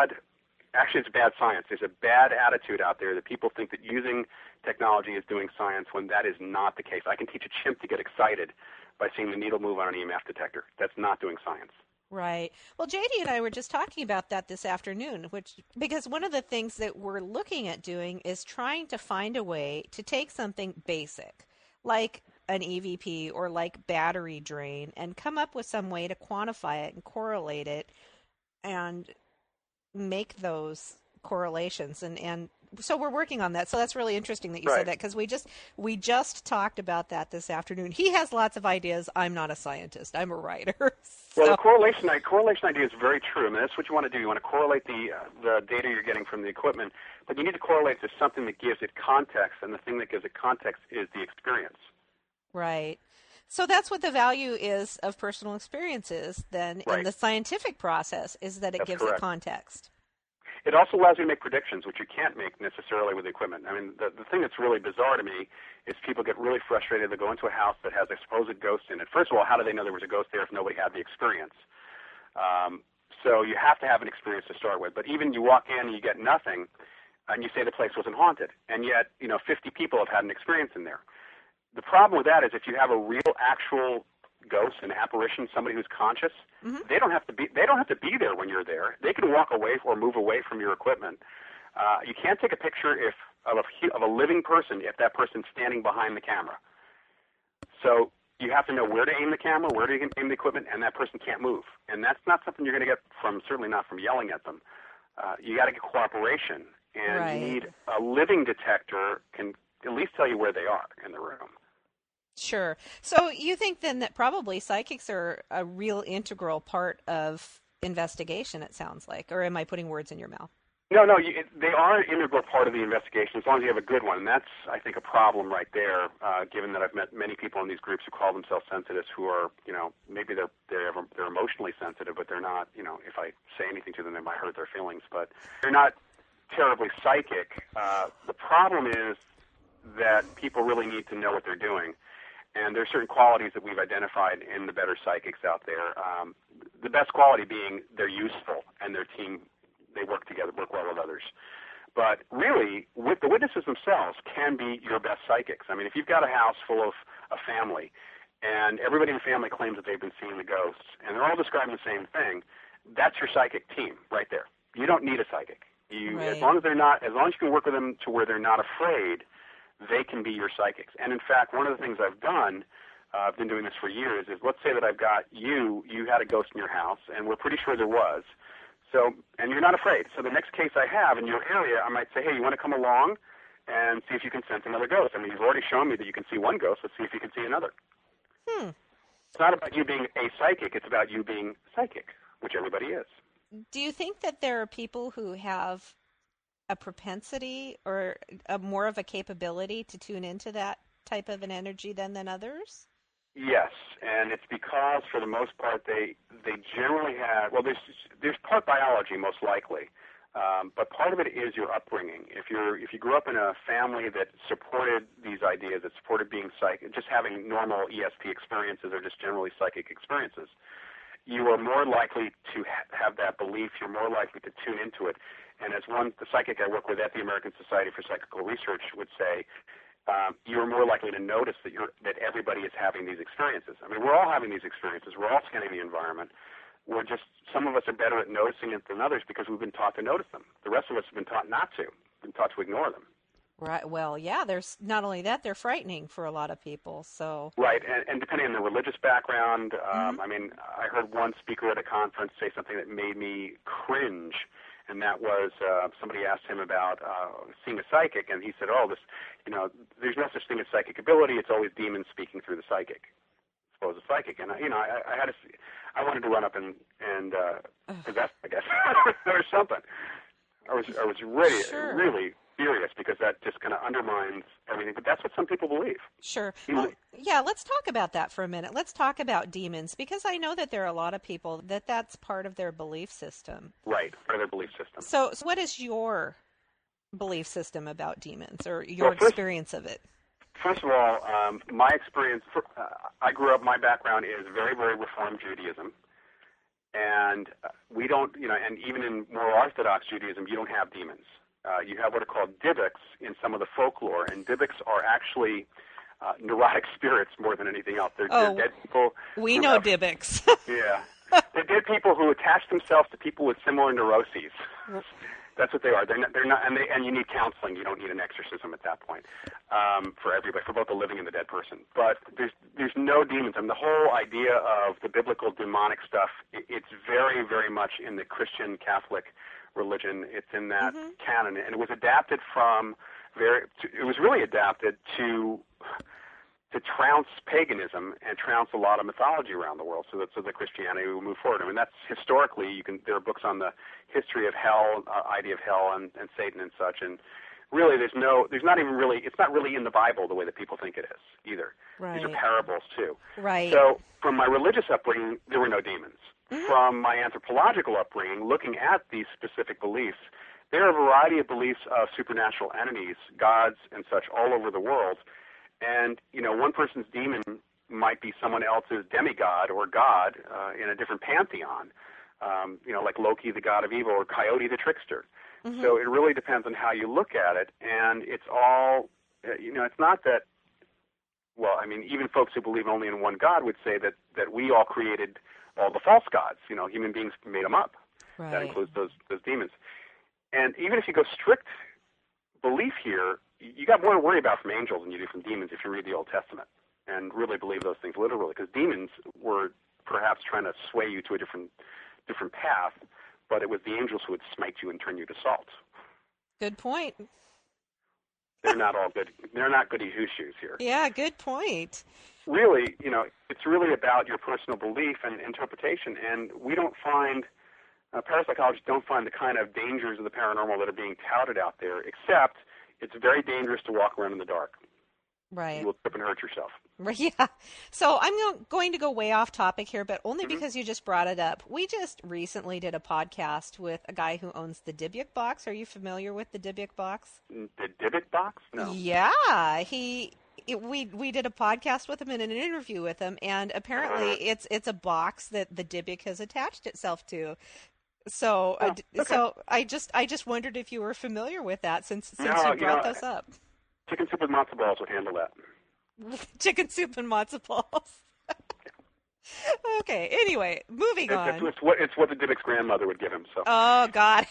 Speaker 5: it's bad science. There's a bad attitude out there that people think that using technology is doing science when that is not the case. I can teach a chimp to get excited by seeing the needle move on an EMF detector. That's not doing science.
Speaker 2: Right. Well, JD and I were just talking about that this afternoon, because one of the things that we're looking at doing is trying to find a way to take something basic, like an EVP or like battery drain, and come up with some way to quantify it and correlate it and make those correlations. And so we're working on that. So that's really interesting that you said that, because we just talked about that this afternoon. He has lots of ideas. I'm not a scientist. I'm a writer.
Speaker 5: Well, the correlation idea is very true. I mean, that's what you want to do. You want to correlate the data you're getting from the equipment, but you need to correlate to something that gives it context, and the thing that gives it context is the experience.
Speaker 2: Right. So that's what the value is of personal experiences then in the scientific process, is that it gives it context.
Speaker 5: It also allows you to make predictions, which you can't make necessarily with equipment. I mean, the thing that's really bizarre to me is people get really frustrated. They go into a house that has a supposed ghost in it. First of all, how do they know there was a ghost there if nobody had the experience? So you have to have an experience to start with. But even you walk in and you get nothing, and you say the place wasn't haunted, and yet 50 people have had an experience in there. The problem with that is if you have a real, actual ghost, an apparition, somebody who's conscious, they don't have to be there when you're there. They can walk away or move away from your equipment. You can't take a picture of a living person if that person's standing behind the camera. So you have to know where to aim the camera, where to aim the equipment, and that person can't move. And that's not something you're going to get certainly not from yelling at them. You got to get cooperation, and you need a living detector can at least tell you where they are in the room.
Speaker 2: Sure. So you think then that probably psychics are a real integral part of investigation, it sounds like, or am I putting words in your mouth?
Speaker 5: No, they are an integral part of the investigation as long as you have a good one. And that's, I think, a problem right there, given that I've met many people in these groups who call themselves sensitives who are, maybe they're emotionally sensitive, but they're not, if I say anything to them, they might hurt their feelings, but they're not terribly psychic. The problem is that people really need to know what they're doing. And there are certain qualities that we've identified in the better psychics out there. The best quality being they're useful and their team, they work together, work well with others. But really, the witnesses themselves can be your best psychics. I mean, if you've got a house full of a family, and everybody in the family claims that they've been seeing the ghosts, and they're all describing the same thing, that's your psychic team right there. You don't need a psychic.
Speaker 2: Right.
Speaker 5: As long as you can work with them to where they're not afraid, they can be your psychics. And in fact, one of the things I've done, I've been doing this for years, is let's say that I've got you had a ghost in your house, and we're pretty sure there was. So, and you're not afraid. So the next case I have in your area, I might say, hey, you want to come along and see if you can sense another ghost? I mean, you've already shown me that you can see one ghost. Let's see if you can see another. It's not about you being a psychic. It's about you being psychic, which everybody is.
Speaker 2: Do you think that there are people who have a propensity or more of a capability to tune into that type of an energy than others?
Speaker 5: Yes, and it's because for the most part they generally have, well, there's part biology most likely, but part of it is your upbringing. If you grew up in a family that supported these ideas, that supported being psychic, just having normal ESP experiences or just generally psychic experiences, you are more likely to have that belief. You're more likely to tune into it. And as the psychic I work with at the American Society for Psychical Research would say, you're more likely to notice that everybody is having these experiences. I mean, we're all having these experiences. We're all scanning the environment. Some of us are better at noticing it than others because we've been taught to notice them. The rest of us have been taught not to. Been taught to ignore them.
Speaker 2: Right. Well, yeah, there's not only that, they're frightening for a lot of people. So
Speaker 5: right, and depending on the religious background, I mean, I heard one speaker at a conference say something that made me cringe, and that was somebody asked him about seeing a psychic, and he said, there's no such thing as psychic ability. It's always demons speaking through the psychic. Suppose a psychic, and I wanted to run up and possess, I guess, or something. I was really furious because that just kind of undermines everything. But that's what some people believe.
Speaker 2: Sure. Well, yeah, let's talk about that for a minute. Let's talk about demons, because I know that there are a lot of people that's part of their belief system.
Speaker 5: Right, part of their belief system.
Speaker 2: So what is your belief system about demons, or your experience of it?
Speaker 5: First of all, my experience, I grew up, my background is very, very Reformed Judaism. And we don't, and even in more Orthodox Judaism, you don't have demons. You have what are called Dybbuk in some of the folklore, and Dybbuk are actually neurotic spirits more than anything else. They're dead people.
Speaker 2: We know Dybbuk.
Speaker 5: Yeah. They're dead people who attach themselves to people with similar neuroses. That's what they are. They're not, and you need counseling. You don't need an exorcism at that point for everybody, for both the living and the dead person. But there's no demons. I mean, the whole idea of the biblical demonic stuff, it's very, very much in the Christian Catholic religion. It's in that canon, and it was adapted it was really adapted to trounce paganism and trounce a lot of mythology around the world, so that Christianity will move forward. I mean, that's historically, there are books on the history of hell, idea of hell and Satan and such, and really it's not really in the Bible the way that people think it is either.
Speaker 2: Right.
Speaker 5: These are parables too.
Speaker 2: Right.
Speaker 5: So from my religious upbringing, there were no demons. From my anthropological upbringing, looking at these specific beliefs, there are a variety of beliefs of supernatural entities, gods and such all over the world. And, one person's demon might be someone else's demigod or god in a different pantheon, like Loki, the god of evil, or Coyote, the trickster. So it really depends on how you look at it. And it's all, it's not that, well, I mean, even folks who believe only in one god would say that we all created all the false gods. Human beings made them up.
Speaker 2: Right.
Speaker 5: That includes those demons. And even if you go strict belief here, you got more to worry about from angels than you do from demons if you read the Old Testament and really believe those things literally, because demons were perhaps trying to sway you to a different path, but it was the angels who would smite you and turn you to salt.
Speaker 2: Good point.
Speaker 5: They're not all good. They're not goody two-shoes here.
Speaker 2: Yeah, good point.
Speaker 5: Really, it's really about your personal belief and interpretation, and we don't find parapsychologists don't find the kind of dangers of the paranormal that are being touted out there, except it's very dangerous to walk around in the dark.
Speaker 2: Right.
Speaker 5: You will trip and hurt yourself.
Speaker 2: Yeah. So I'm going to go way off topic here, but only because you just brought it up. We just recently did a podcast with a guy who owns the Dybbuk box. Are you familiar with the Dybbuk box?
Speaker 5: The Dybbuk box? No.
Speaker 2: Yeah. We did a podcast with him and an interview with him, and apparently it's a box that the Dybbuk has attached itself to. So,
Speaker 5: okay.
Speaker 2: so I just wondered if you were familiar with that since
Speaker 5: No,
Speaker 2: you brought those up.
Speaker 5: Chicken soup with matzo balls would handle that.
Speaker 2: Chicken soup and matzo balls. Okay. Anyway, moving on.
Speaker 5: It's what the Dybbuk's grandmother would give him. So.
Speaker 2: Oh God.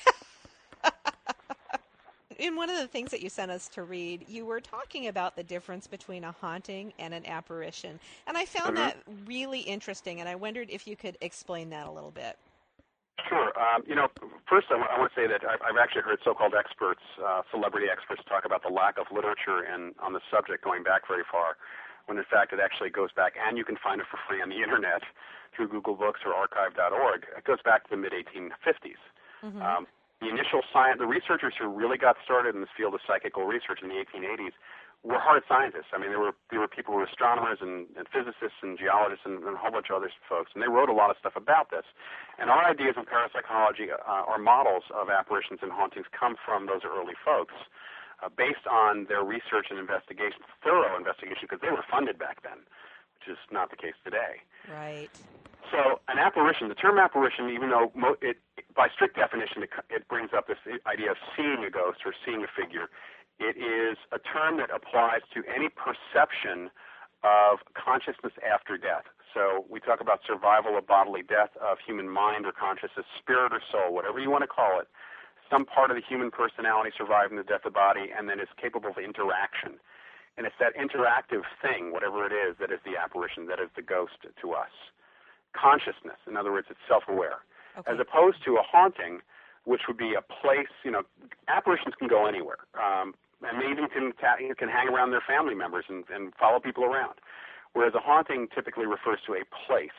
Speaker 2: In one of the things that you sent us to read, you were talking about the difference between a haunting and an apparition, and I found that really interesting. And I wondered if you could explain that a little bit.
Speaker 5: Sure. First I want to say that I've actually heard so-called experts, celebrity experts, talk about the lack of literature on the subject going back very far, when in fact it actually goes back, and you can find it for free on the internet through Google Books or archive.org. It goes back to the mid-1850s.
Speaker 2: Mm-hmm.
Speaker 5: The initial the researchers who really got started in this field of psychical research in the 1880s were hard scientists. I mean, there were people who were astronomers and physicists and geologists and a whole bunch of other folks, and they wrote a lot of stuff about this. And our ideas in parapsychology, our models of apparitions and hauntings, come from those early folks, based on their research and investigation, thorough investigation, because they were funded back then, which is not the case today.
Speaker 2: Right.
Speaker 5: So an apparition, the term apparition, even though by strict definition it brings up this idea of seeing a ghost or seeing a figure, it is a term that applies to any perception of consciousness after death. So we talk about survival of bodily death of human mind or consciousness, spirit or soul, whatever you want to call it. Some part of the human personality surviving the death of the body and then is capable of interaction. And it's that interactive thing, whatever it is, that is the apparition, that is the ghost to us. Consciousness, in other words, it's self-aware.
Speaker 2: Okay.
Speaker 5: As opposed to a haunting, which would be a place, apparitions can go anywhere. And they even can hang around their family members and follow people around. Whereas a haunting typically refers to a place.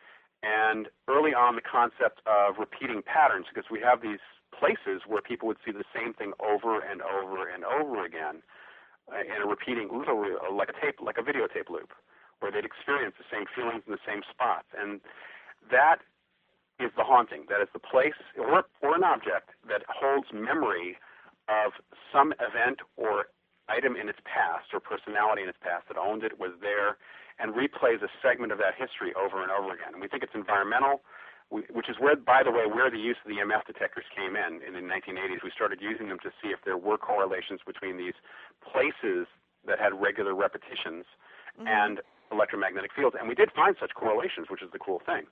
Speaker 5: And early on, the concept of repeating patterns, because we have these places where people would see the same thing over and over and over again in a repeating, literally like a videotape loop, where they'd experience the same feelings in the same spots. And that is the haunting. That is the place or an object that holds memory of some event or item in its past or personality in its past that owned it, was there, and replays a segment of that history over and over again. And we think it's environmental, which is where, by the way, where the use of the EMF detectors came in the 1980s. We started using them to see if there were correlations between these places that had regular repetitions and electromagnetic fields, and we did find such correlations, which is the cool thing.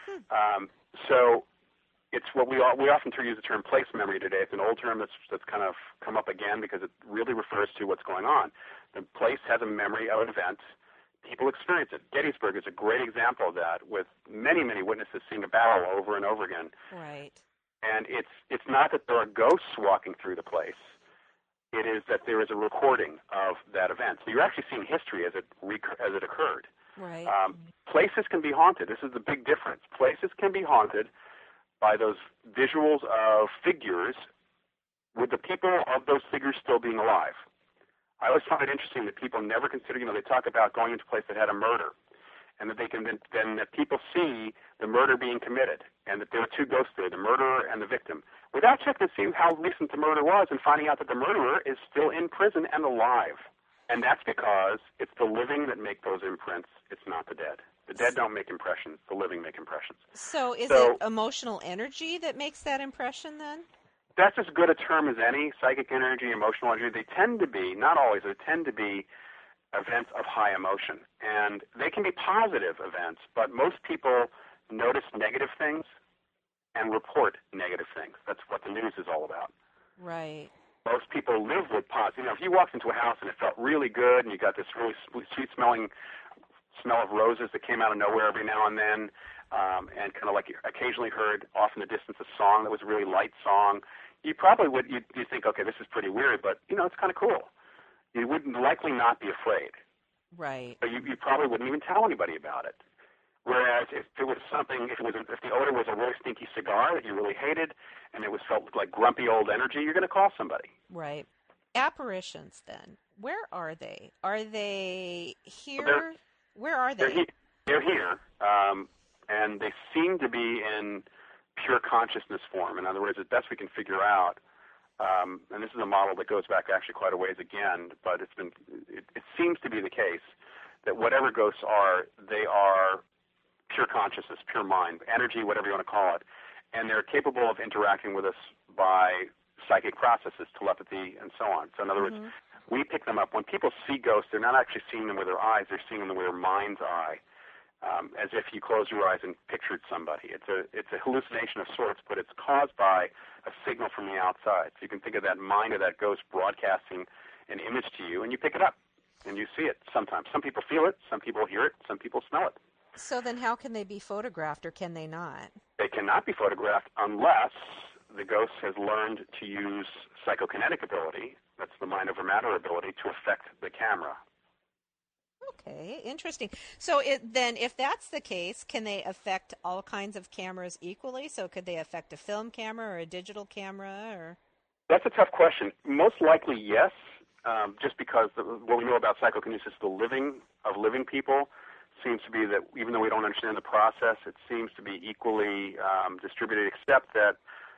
Speaker 5: So it's what we often use the term place memory today. It's an old term that's kind of come up again because it really refers to what's going on. The place has a memory of an event. People experience it. Gettysburg is a great example of that, with many, many witnesses seeing a battle over and over again.
Speaker 2: Right.
Speaker 5: And it's not that there are ghosts walking through the place. It is that there is a recording of that event. So you're actually seeing history as it occurred.
Speaker 2: Right.
Speaker 5: Places can be haunted. This is the big difference. Places can be haunted by those visuals of figures with the people of those figures still being alive. I always find it interesting that people never consider, they talk about going into a place that had a murder, and that they can then that people see the murder being committed, and that there are two ghosts there, the murderer and the victim, without checking to see how recent the murder was and finding out that the murderer is still in prison and alive. And that's because it's the living that make those imprints. It's not the dead. The dead don't make impressions. The living make impressions.
Speaker 2: So is it emotional energy that makes that impression then?
Speaker 5: That's as good a term as any. Psychic energy, emotional energy. They tend to be, not always, they tend to be events of high emotion. And they can be positive events, but most people notice negative things and report negative things. That's what the news is all about.
Speaker 2: Right.
Speaker 5: Most people live with positive. If you walked into a house and it felt really good and you got this really sweet-smelling smell of roses that came out of nowhere every now and then, and kind of like you occasionally heard off in the distance a song that was a really light song, you probably would, you think, okay, this is pretty weird, but, it's kind of cool. You would likely not be afraid.
Speaker 2: Right.
Speaker 5: But you probably wouldn't even tell anybody about it. Whereas if it was something, if the odor was a really stinky cigar that you really hated, and it felt like grumpy old energy, you're going to call somebody.
Speaker 2: Right. Apparitions, then, where are they? Are they here? Where are they?
Speaker 5: They're here, and they seem to be in pure consciousness form. In other words, as best we can figure out, and this is a model that goes back actually quite a ways again, but it seems to be the case that whatever ghosts are, they are pure consciousness, pure mind, energy, whatever you want to call it. and they're capable of interacting with us by psychic processes, telepathy, and so on. So in other words, we pick them up. When people see ghosts, they're not actually seeing them with their eyes, they're seeing them with their mind's eye, as if you close your eyes and pictured somebody. It's a hallucination of sorts, but it's caused by a signal from the outside. So you can think of that mind of that ghost broadcasting an image to you, and you pick it up, and you see it sometimes. Some people feel it, some people hear it, some people smell it.
Speaker 2: So then how can they be photographed, or can they not?
Speaker 5: They cannot be photographed unless the ghost has learned to use psychokinetic ability, that's the mind over matter ability, to affect the camera.
Speaker 2: Okay, interesting. So then if that's the case, can they affect all kinds of cameras equally? So could they affect a film camera or a digital camera? Or
Speaker 5: That's a tough question. Most likely, yes, just because what we know about psychokinesis, of living people, seems to be that even though we don't understand the process, it seems to be equally distributed, except that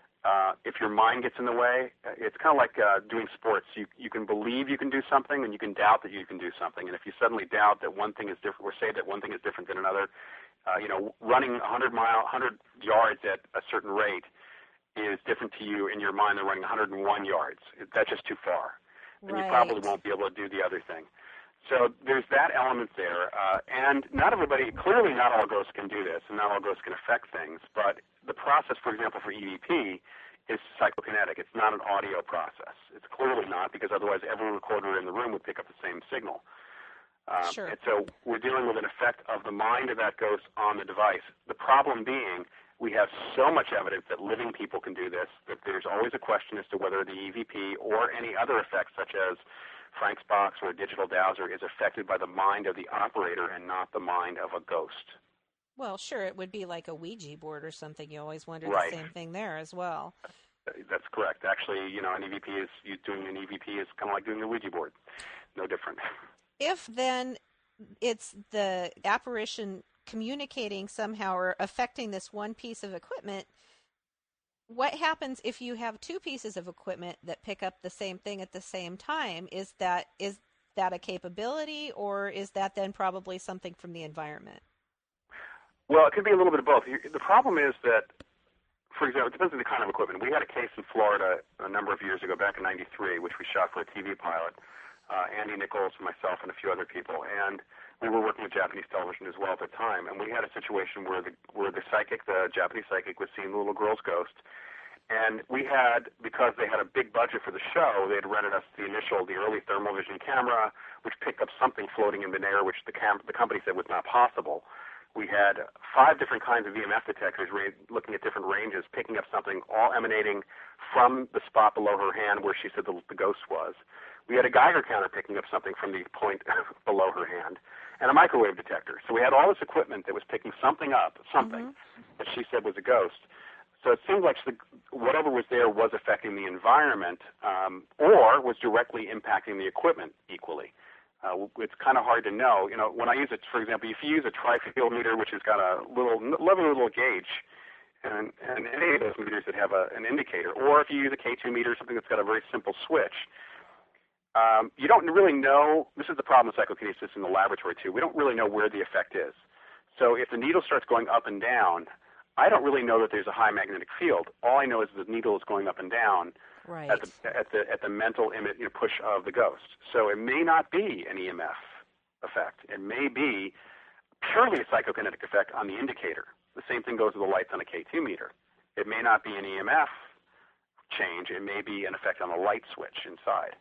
Speaker 5: if your mind gets in the way, it's kind of like doing sports. You can believe you can do something, and you can doubt that you can do something. And if you suddenly doubt that one thing is different, or say that one thing is different than another, running 100 yards at a certain rate is different to you in your mind than running 101 yards. That's just too far. And you probably won't be able to do the other thing. So there's that element there. And clearly not all ghosts can do this, and not all ghosts can affect things. But the process, for example, for EVP is psychokinetic. It's not an audio process. It's clearly not, because otherwise every recorder in the room would pick up the same signal.
Speaker 2: Sure.
Speaker 5: And so we're dealing with an effect of the mind of that ghost on the device. The problem being, we have so much evidence that living people can do this that there's always a question as to whether the EVP or any other effects, such as Frank's box or a digital dowser, is affected by the mind of the operator and not the mind of a ghost.
Speaker 2: Well, sure, it would be like a Ouija board or something. You always wonder
Speaker 5: Right.
Speaker 2: the same thing there as well.
Speaker 5: That's correct. Actually, doing an EVP is kind of like doing a Ouija board. No different.
Speaker 2: If then it's the apparition communicating somehow or affecting this one piece of equipment, what happens if you have two pieces of equipment that pick up the same thing at the same time? Is that a capability, or is that then probably something from the environment?
Speaker 5: Well, it could be a little bit of both. The problem is that, for example, it depends on the kind of equipment. We had a case in Florida a number of years ago, back in '93, which we shot for a TV pilot. Andy Nichols, myself, and a few other people, and we were working with Japanese television as well at the time. And we had a situation where the Japanese psychic, was seeing the little girl's ghost. And we had, because they had a big budget for the show, they had rented us the early thermal vision camera, which picked up something floating in midair, which the company said was not possible. We had 5 different kinds of EMF detectors looking at different ranges, picking up something, all emanating from the spot below her hand where she said the ghost was. We had a Geiger counter picking up something from the point below her hand, and a microwave detector. So we had all this equipment that was picking something up, that she said was a ghost. So it seemed like whatever was there was affecting the environment, or was directly impacting the equipment equally. It's kind of hard to know. When I use it, for example, if you use a tri-field meter, which has got a little gauge, and any of those meters that have an indicator, or if you use a K2 meter, something that's got a very simple switch, you don't really know. This is the problem with psychokinesis in the laboratory too. We don't really know where the effect is. So if the needle starts going up and down, I don't really know that there's a high magnetic field. All I know is the needle is going up and down
Speaker 2: Right.
Speaker 5: at the mental push of the ghost. So it may not be an EMF effect. It may be purely a psychokinetic effect on the indicator. The same thing goes with the lights on a K2 meter. It may not be an EMF change. It may be an effect on the light switch inside.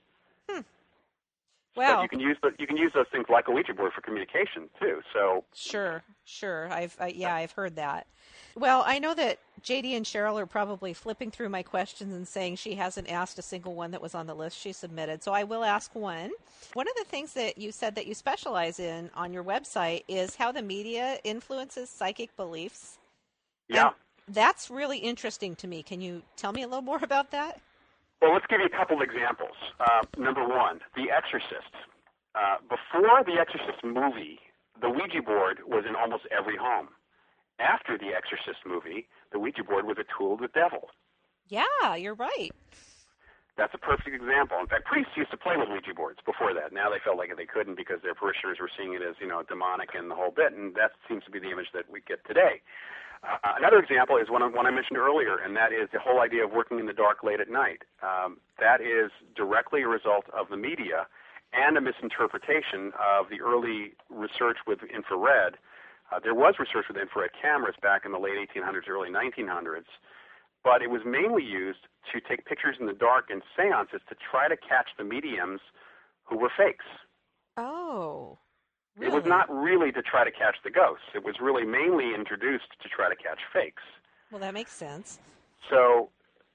Speaker 2: Wow.
Speaker 5: But you can use those things like a Ouija board for communication too. So
Speaker 2: Sure. I've heard that. Well, I know that JD and Cheryl are probably flipping through my questions and saying she hasn't asked a single one that was on the list she submitted. So I will ask one. One of the things that you said that you specialize in on your website is how the media influences psychic beliefs.
Speaker 5: yeah.
Speaker 2: And that's really interesting to me. Can you tell me a little more about that?
Speaker 5: Well, let's give you a couple of examples. Number one, The Exorcist. Before The Exorcist movie, the Ouija board was in almost every home. After The Exorcist movie, the Ouija board was a tool of the devil.
Speaker 2: Yeah, you're right.
Speaker 5: That's a perfect example. In fact, priests used to play with Ouija boards before that. Now they felt like they couldn't because their parishioners were seeing it as, demonic and the whole bit, and that seems to be the image that we get today. Another example is one I mentioned earlier, and that is the whole idea of working in the dark late at night. That is directly a result of the media and a misinterpretation of the early research with infrared. There was research with infrared cameras back in the late 1800s, early 1900s, but it was mainly used to take pictures in the dark in seances to try to catch the mediums who were fakes.
Speaker 2: Oh, really?
Speaker 5: It was not really to try to catch the ghosts. It was really mainly introduced to try to catch fakes.
Speaker 2: Well, that makes sense.
Speaker 5: So,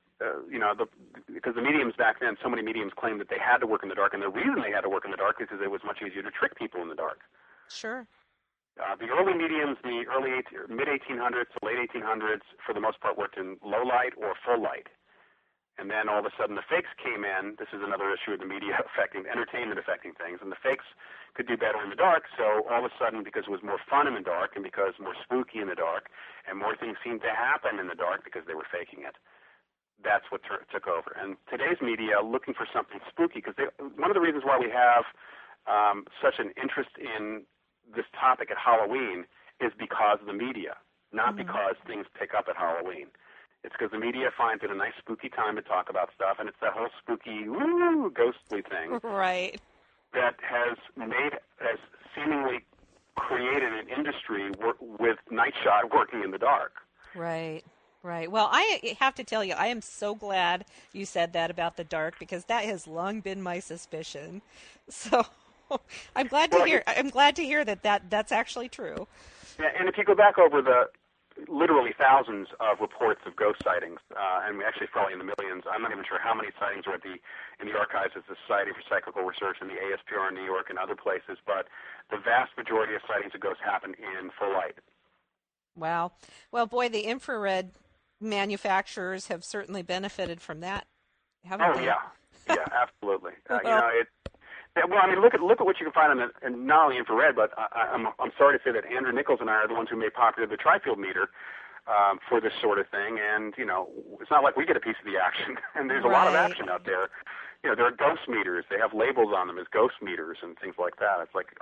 Speaker 5: because the mediums back then, so many mediums claimed that they had to work in the dark, and the reason they had to work in the dark is because it was much easier to trick people in the dark.
Speaker 2: Sure.
Speaker 5: The early mediums, the mid-1800s to late 1800s, for the most part, worked in low light or full light. And then all of a sudden the fakes came in. This is another issue of the media entertainment affecting things. And the fakes could do better in the dark. So all of a sudden, because it was more fun in the dark and because more spooky in the dark and more things seemed to happen in the dark because they were faking it, that's what took over. And today's media, looking for something spooky, because one of the reasons why we have such an interest in this topic at Halloween is because of the media, not because things pick up at Halloween. It's because the media finds it a nice spooky time to talk about stuff, and it's that whole spooky, ghostly thing,
Speaker 2: right,
Speaker 5: that has seemingly created an industry with night shot working in the dark.
Speaker 2: Right. Right. Well, I have to tell you, I am so glad you said that about the dark, because that has long been my suspicion. So I'm glad to hear. I'm glad to hear that's actually true.
Speaker 5: Yeah, and if you go back over the literally thousands of reports of ghost sightings, and we actually probably in the millions. I'm not even sure how many sightings are in the archives of the Society for Psychical Research and the ASPR in New York and other places, but the vast majority of sightings of ghosts happen in full light.
Speaker 2: Wow. Well, boy, the infrared manufacturers have certainly benefited from that, haven't they?
Speaker 5: Yeah, absolutely. Well, I mean, look at what you can find in not only infrared, but I'm sorry to say that Andrew Nichols and I are the ones who made popular the tri-field meter for this sort of thing. And it's not like we get a piece of the action. And there's a lot of action out there. There are ghost meters. They have labels on them as ghost meters and things like that. It's like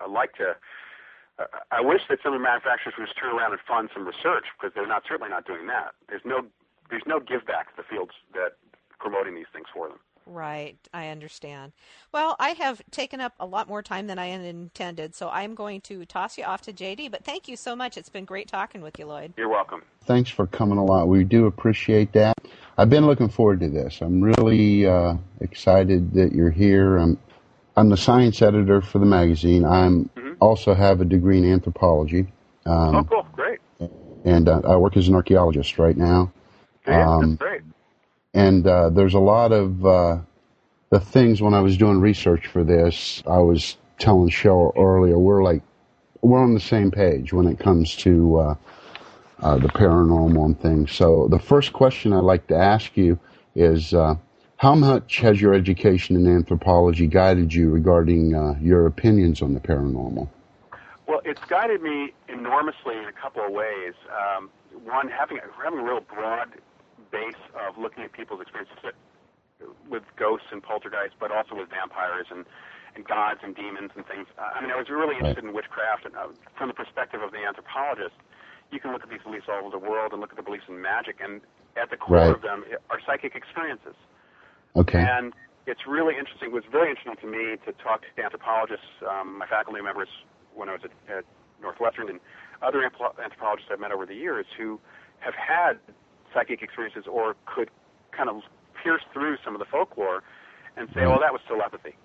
Speaker 5: I wish that some of the manufacturers would just turn around and fund some research, because they're certainly not doing that. There's no give back to the fields that promoting these things for them.
Speaker 2: Right, I understand. Well, I have taken up a lot more time than I had intended, so I'm going to toss you off to JD, but thank you so much. It's been great talking with you, Lloyd.
Speaker 5: You're welcome.
Speaker 3: Thanks for coming along. We do appreciate that. I've been looking forward to this. I'm really excited that you're here. I'm the science editor for the magazine. I'm also have a degree in anthropology.
Speaker 5: Oh, cool. Great.
Speaker 3: And I work as an archaeologist right now.
Speaker 5: That's great.
Speaker 3: And there's a lot of the things when I was doing research for this, I was telling Cheryl earlier, we're on the same page when it comes to the paranormal and things. So the first question I'd like to ask you is, how much has your education in anthropology guided you regarding your opinions on the paranormal?
Speaker 5: Well, it's guided me enormously in a couple of ways. One, having a real broad base of looking at people's experiences with ghosts and poltergeists, but also with vampires and gods and demons and things. I mean, I was really interested in witchcraft, and from the perspective of the anthropologist, you can look at these beliefs all over the world and look at the beliefs in magic, and at the core of them are psychic experiences.
Speaker 3: Okay.
Speaker 5: And it's really interesting. It was very interesting to me to talk to anthropologists, my faculty members when I was at Northwestern, and other anthropologists I've met over the years who have had psychic experiences or could kind of pierce through some of the folklore and say, that was telepathy.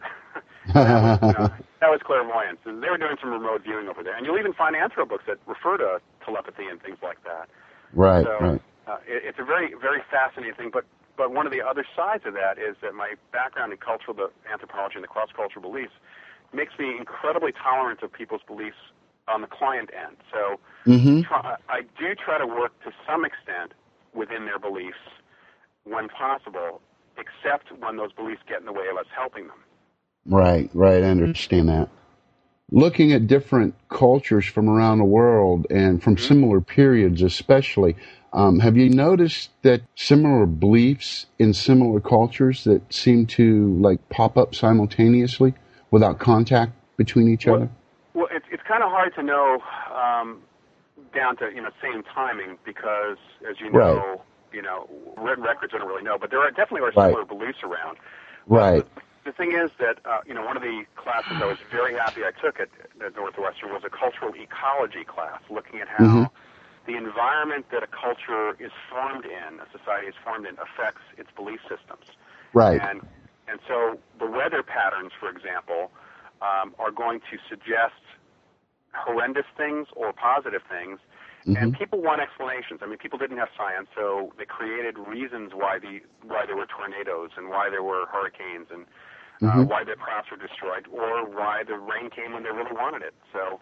Speaker 5: that was clairvoyance. And they were doing some remote viewing over there. And you'll even find anthro books that refer to telepathy and things like that.
Speaker 3: Right,
Speaker 5: so,
Speaker 3: right.
Speaker 5: It's a very, very fascinating thing. But one of the other sides of that is that my background in cultural anthropology and the cross-cultural beliefs makes me incredibly tolerant of people's beliefs on the client end. So I do try to work to some extent within their beliefs when possible, except when those beliefs get in the way of us helping them.
Speaker 3: Right, I understand that. Looking at different cultures from around the world and from similar periods especially, have you noticed that similar beliefs in similar cultures that seem to pop up simultaneously without contact between each other?
Speaker 5: Well, it's kind of hard to know down to same timing because, as you know, written records don't really know, but there definitely are similar beliefs around.
Speaker 3: Right.
Speaker 5: The thing is that one of the classes I was very happy I took at Northwestern was a cultural ecology class, looking at how the environment that a culture is formed in, a society is formed in, affects its belief systems.
Speaker 3: Right.
Speaker 5: And so the weather patterns, for example, are going to suggest horrendous things or positive things, and people want explanations. I mean, people didn't have science, so they created reasons why there were tornadoes and why there were hurricanes and why the crops were destroyed, or why the rain came when they really wanted it. So,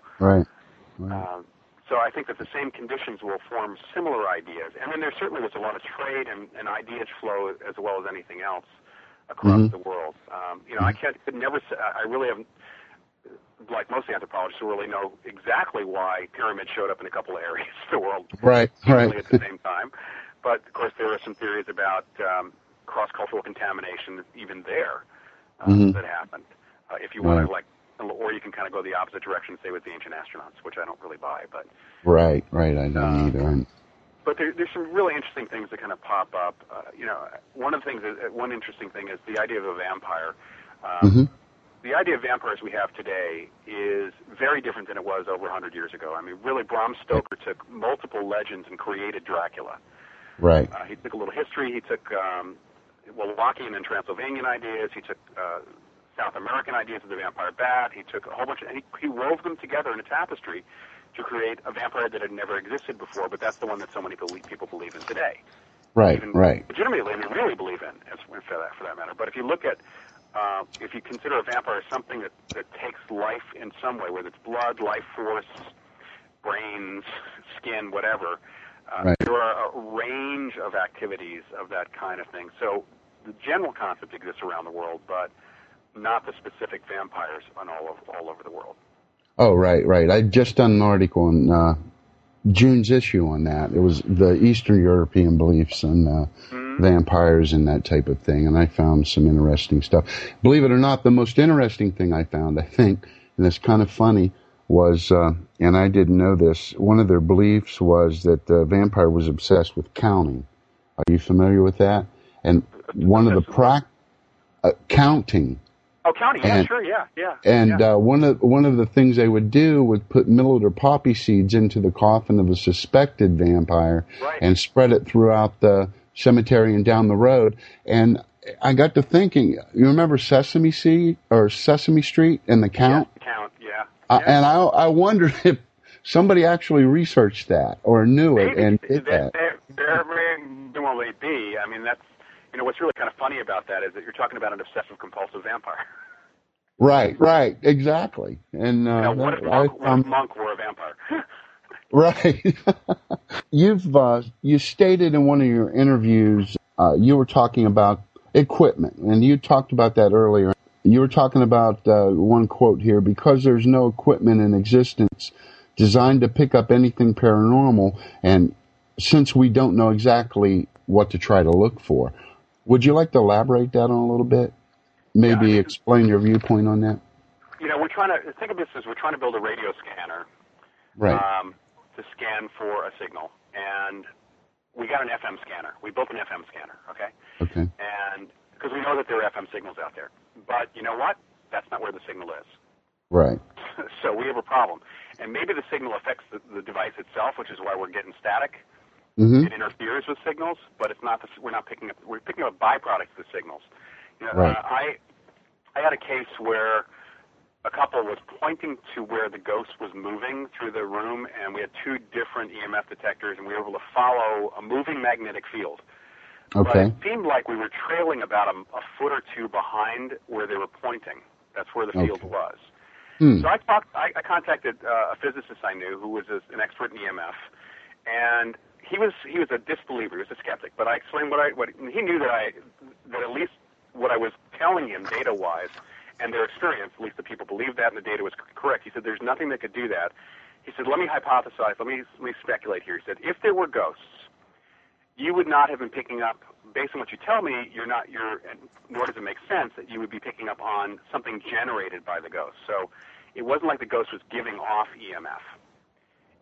Speaker 5: so I think that the same conditions will form similar ideas. And then there certainly was a lot of trade and ideas flow as well as anything else across the world. Could never say, I really haven't, like most anthropologists, who really know exactly why pyramids showed up in a couple of areas of the world at the same time. But, of course, there are some theories about cross-cultural contamination even there that happened. If you want to, or you can kind of go the opposite direction and say with the ancient astronauts, which I don't really buy. But
Speaker 3: I don't either.
Speaker 5: But there's some really interesting things that kind of pop up. One interesting thing is the idea of a vampire. The idea of vampires we have today is very different than it was over 100 years ago. I mean, really, Bram Stoker took multiple legends and created Dracula.
Speaker 3: Right.
Speaker 5: He took a little history. He took Wallachian and Transylvanian ideas. He took South American ideas of the vampire bat. He took a whole bunch, and he wove them together in a tapestry to create a vampire that had never existed before, but that's the one that so many people believe in today.
Speaker 3: Right.
Speaker 5: Legitimately, and really believe in, for that matter. But if you look at if you consider a vampire as something that takes life in some way, whether it's blood, life force, brains, skin, whatever, there are a range of activities of that kind of thing. So the general concept exists around the world, but not the specific vampires all over the world.
Speaker 3: Oh, right. I'd just done an article in June's issue on that. It was the Eastern European beliefs and vampires and that type of thing, and I found some interesting stuff. Believe it or not, the most interesting thing I found, I think, and it's kind of funny, was, and I didn't know this, one of their beliefs was that the vampire was obsessed with counting. Are you familiar with that? And one of the counting.
Speaker 5: Oh, counting, yeah, sure, yeah.
Speaker 3: And one of the things they would do would put millet or poppy seeds into the coffin of a suspected vampire and spread it throughout the cemetery and down the road. And I got to thinking, you remember Sesame Street and the Count?
Speaker 5: Yeah, Count, yeah.
Speaker 3: And I wondered if somebody actually researched that or knew it and did that.
Speaker 5: There may be. I mean, that's, what's really kind of funny about that is that you're talking about an obsessive-compulsive vampire.
Speaker 3: Right, exactly. And
Speaker 5: what if Monk were a vampire?
Speaker 3: Right. You stated in one of your interviews, you were talking about equipment, and you talked about that earlier. You were talking about one quote here, because there's no equipment in existence designed to pick up anything paranormal, and since we don't know exactly what to try to look for. Would you like to elaborate that on a little bit? Maybe explain your viewpoint on that?
Speaker 5: We're trying to think of this as we're trying to build a radio scanner to scan for a signal. And we got an FM scanner. We built an FM scanner, okay?
Speaker 3: Okay.
Speaker 5: And because we know that there are FM signals out there. But you know what? That's not where the signal is.
Speaker 3: Right.
Speaker 5: So we have a problem. And maybe the signal affects the device itself, which is why we're getting static. It interferes with signals, but it's not. We're picking up byproducts of the signals. I had a case where a couple was pointing to where the ghost was moving through the room, and we had two different EMF detectors, and we were able to follow a moving magnetic field.
Speaker 3: Okay.
Speaker 5: But it seemed like we were trailing about a foot or two behind where they were pointing. That's where the field was. So I contacted a physicist I knew who was an expert in EMF, and he was a disbeliever. He was a skeptic. But I explained what he knew that at least what I was telling him data-wise and their experience, at least the people believed that and the data was correct. He said, there's nothing that could do that. He said, let me hypothesize, let me speculate here. He said, if there were ghosts, you would not have been picking up, based on what you tell me, nor does it make sense that you would be picking up on something generated by the ghost. So it wasn't like the ghost was giving off EMF.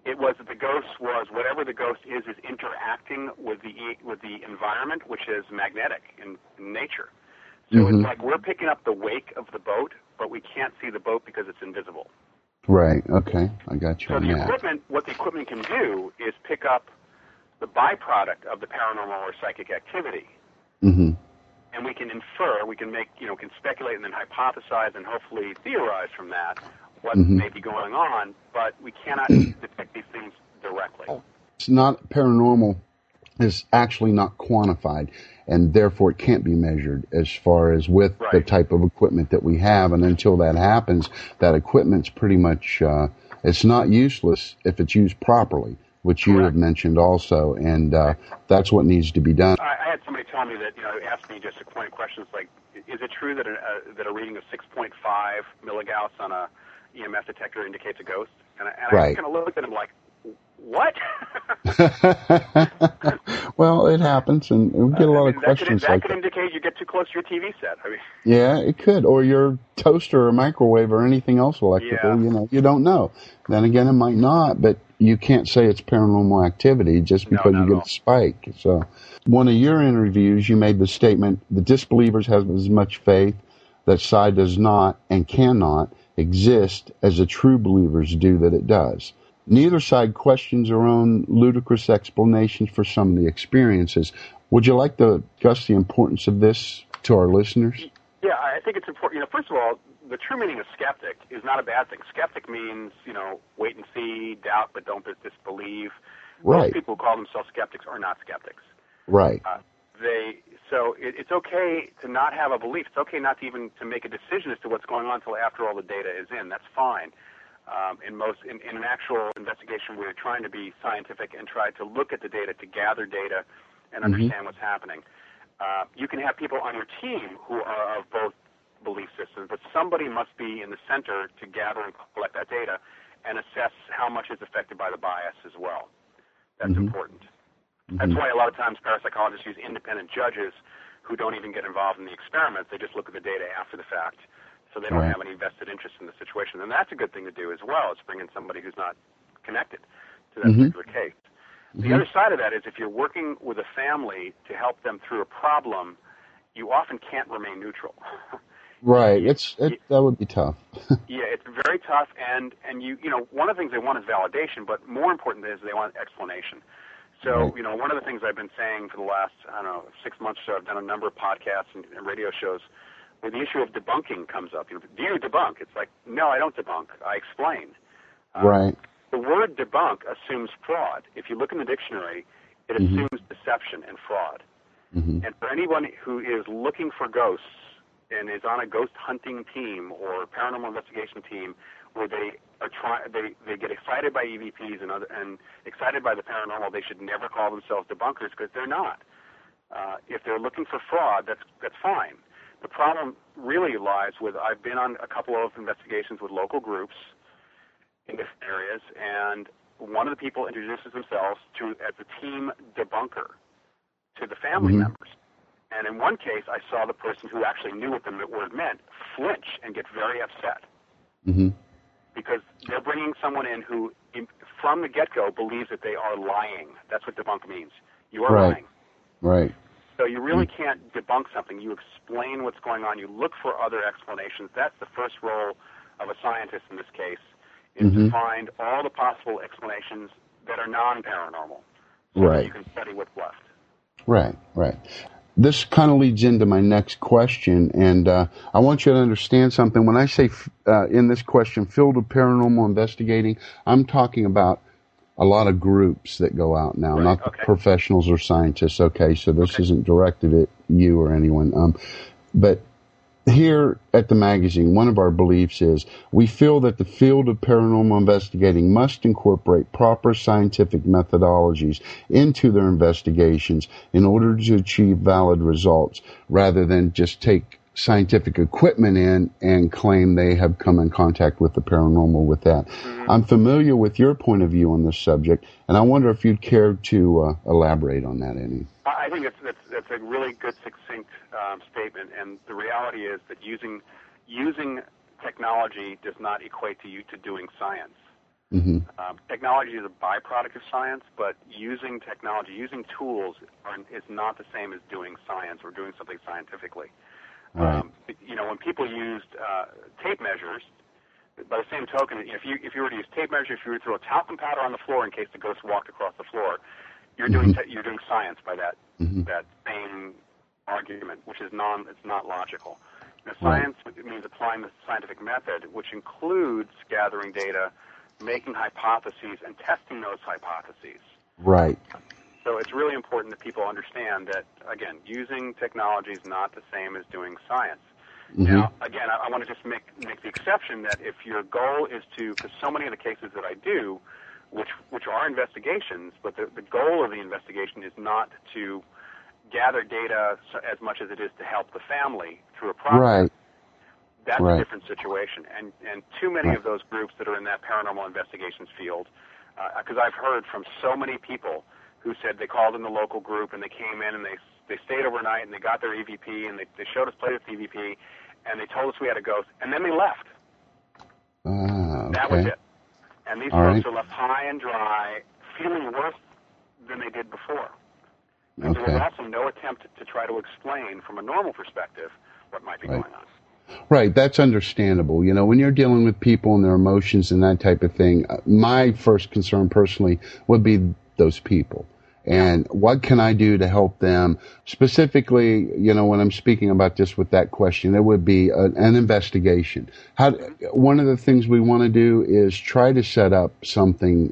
Speaker 5: It was that the ghost was, whatever the ghost is interacting with the environment, which is magnetic in nature. So it's like we're picking up the wake of the boat, but we can't see the boat because it's invisible.
Speaker 3: Right. Okay. I got you
Speaker 5: So
Speaker 3: on
Speaker 5: the
Speaker 3: that.
Speaker 5: equipment, what the equipment can do is pick up the byproduct of the paranormal or psychic activity.
Speaker 3: Mm-hmm.
Speaker 5: And we can infer, we can make, can speculate and then hypothesize and hopefully theorize from that what may be going on, but we cannot detect these things directly.
Speaker 3: It's not paranormal is actually not quantified, and therefore it can't be measured as far as with the type of equipment that we have. And until that happens, that equipment's pretty much, it's not useless if it's used properly, which you have mentioned also, and that's what needs to be done.
Speaker 5: I had somebody tell me that, asked me just a point of questions like, is it true that a reading of 6.5 milligauss on a EMF detector indicates a ghost? And I kind of looked at him like, what?
Speaker 3: Well, it happens, and we get a lot of questions
Speaker 5: that
Speaker 3: like
Speaker 5: could indicate you get too close to your TV set. I mean,
Speaker 3: yeah, it could, or your toaster or microwave or anything else electrical.
Speaker 5: Yeah.
Speaker 3: You don't know. Then again, it might not, but you can't say it's paranormal activity just because you get a spike. So, one of your interviews, you made the statement: the disbelievers have as much faith that side does not and cannot exist as the true believers do that it does. Neither side questions their own ludicrous explanations for some of the experiences. Would you like to discuss the importance of this to our listeners?
Speaker 5: Yeah, I think it's important. First of all, the true meaning of skeptic is not a bad thing. Skeptic means, wait and see, doubt, but don't disbelieve.
Speaker 3: Right.
Speaker 5: Most people who call themselves skeptics are not skeptics.
Speaker 3: Right.
Speaker 5: So it's okay to not have a belief. It's okay not to even to make a decision as to what's going on until after all the data is in. That's fine. In an actual investigation, we're trying to be scientific and try to look at the data, to gather data and understand what's happening. You can have people on your team who are of both belief systems, but somebody must be in the center to gather and collect that data and assess how much is affected by the bias as well. That's important. That's why a lot of times parapsychologists use independent judges who don't even get involved in the experiments. They just look at the data after the fact. So they don't have any vested interest in the situation. And that's a good thing to do as well, is bring in somebody who's not connected to that particular case. The other side of that is if you're working with a family to help them through a problem, you often can't remain neutral.
Speaker 3: Right. That would be tough.
Speaker 5: Yeah, it's very tough. And one of the things they want is validation, but more important is they want explanation. So, one of the things I've been saying for the last, 6 months or so, I've done a number of podcasts and radio shows where the issue of debunking comes up. Do you debunk? It's like, no, I don't debunk. I explain.
Speaker 3: Right.
Speaker 5: The word debunk assumes fraud. If you look in the dictionary, it assumes deception and fraud. And for anyone who is looking for ghosts and is on a ghost hunting team or paranormal investigation team where they get excited by EVPs and excited by the paranormal, they should never call themselves debunkers because they're not. If they're looking for fraud, that's fine. The problem really lies with, I've been on a couple of investigations with local groups in different areas, and one of the people introduces themselves as the team debunker to the family members. And in one case, I saw the person who actually knew what the word meant flinch and get very upset. Because they're bringing someone in who, from the get-go, believes that they are lying. That's what debunk means. You are lying.
Speaker 3: Right.
Speaker 5: So you really can't debunk something. You explain what's going on. You look for other explanations. That's the first role of a scientist in this case, is to find all the possible explanations that are non-paranormal so that you can study what's left. Right.
Speaker 3: This kind of leads into my next question, and I want you to understand something. When I say in this question, field of paranormal investigating, I'm talking about a lot of groups that go out now, not the professionals or scientists. Okay, so this isn't directed at you or anyone. But here at the magazine, one of our beliefs is we feel that the field of paranormal investigating must incorporate proper scientific methodologies into their investigations in order to achieve valid results, rather than just take scientific equipment in and claim they have come in contact with the paranormal with that. I'm familiar with your point of view on this subject, and I wonder if you'd care to elaborate on that any.
Speaker 5: I think that's a really good, succinct statement, and the reality is that using technology does not equate to doing science.
Speaker 3: Mm-hmm.
Speaker 5: Technology is a byproduct of science, but using technology, using tools, is not the same as doing science or doing something scientifically.
Speaker 3: Right.
Speaker 5: When people used tape measures, by the same token, if you were to use tape measures, if you were to throw talcum powder on the floor in case the ghost walked across the floor, you're doing science by that same argument, which is it's not logical. Science means applying the scientific method, which includes gathering data, making hypotheses, and testing those hypotheses.
Speaker 3: Right.
Speaker 5: So it's really important that people understand that, again, using technology is not the same as doing science.
Speaker 3: Mm-hmm.
Speaker 5: Now, again, I want to just make the exception that if your goal is to, because so many of the cases that I do, which are investigations, but the goal of the investigation is not to gather data as much as it is to help the family through a process.
Speaker 3: Right.
Speaker 5: That's a different situation. And too many of those groups that are in that paranormal investigations field, because I've heard from so many people who said they called in the local group and they came in and they stayed overnight and they got their EVP and they showed us play with EVP and they told us we had a ghost and then they left.
Speaker 3: Okay.
Speaker 5: That was it. And these folks are left high and dry, feeling worse than they did before. And there was also no attempt to try to explain from a normal perspective what might be going on.
Speaker 3: Right, that's understandable. When you're dealing with people and their emotions and that type of thing, my first concern personally would be those people. And what can I do to help them? Specifically, when I'm speaking about this with that question, it would be an investigation. One of the things we want to do is try to set up something.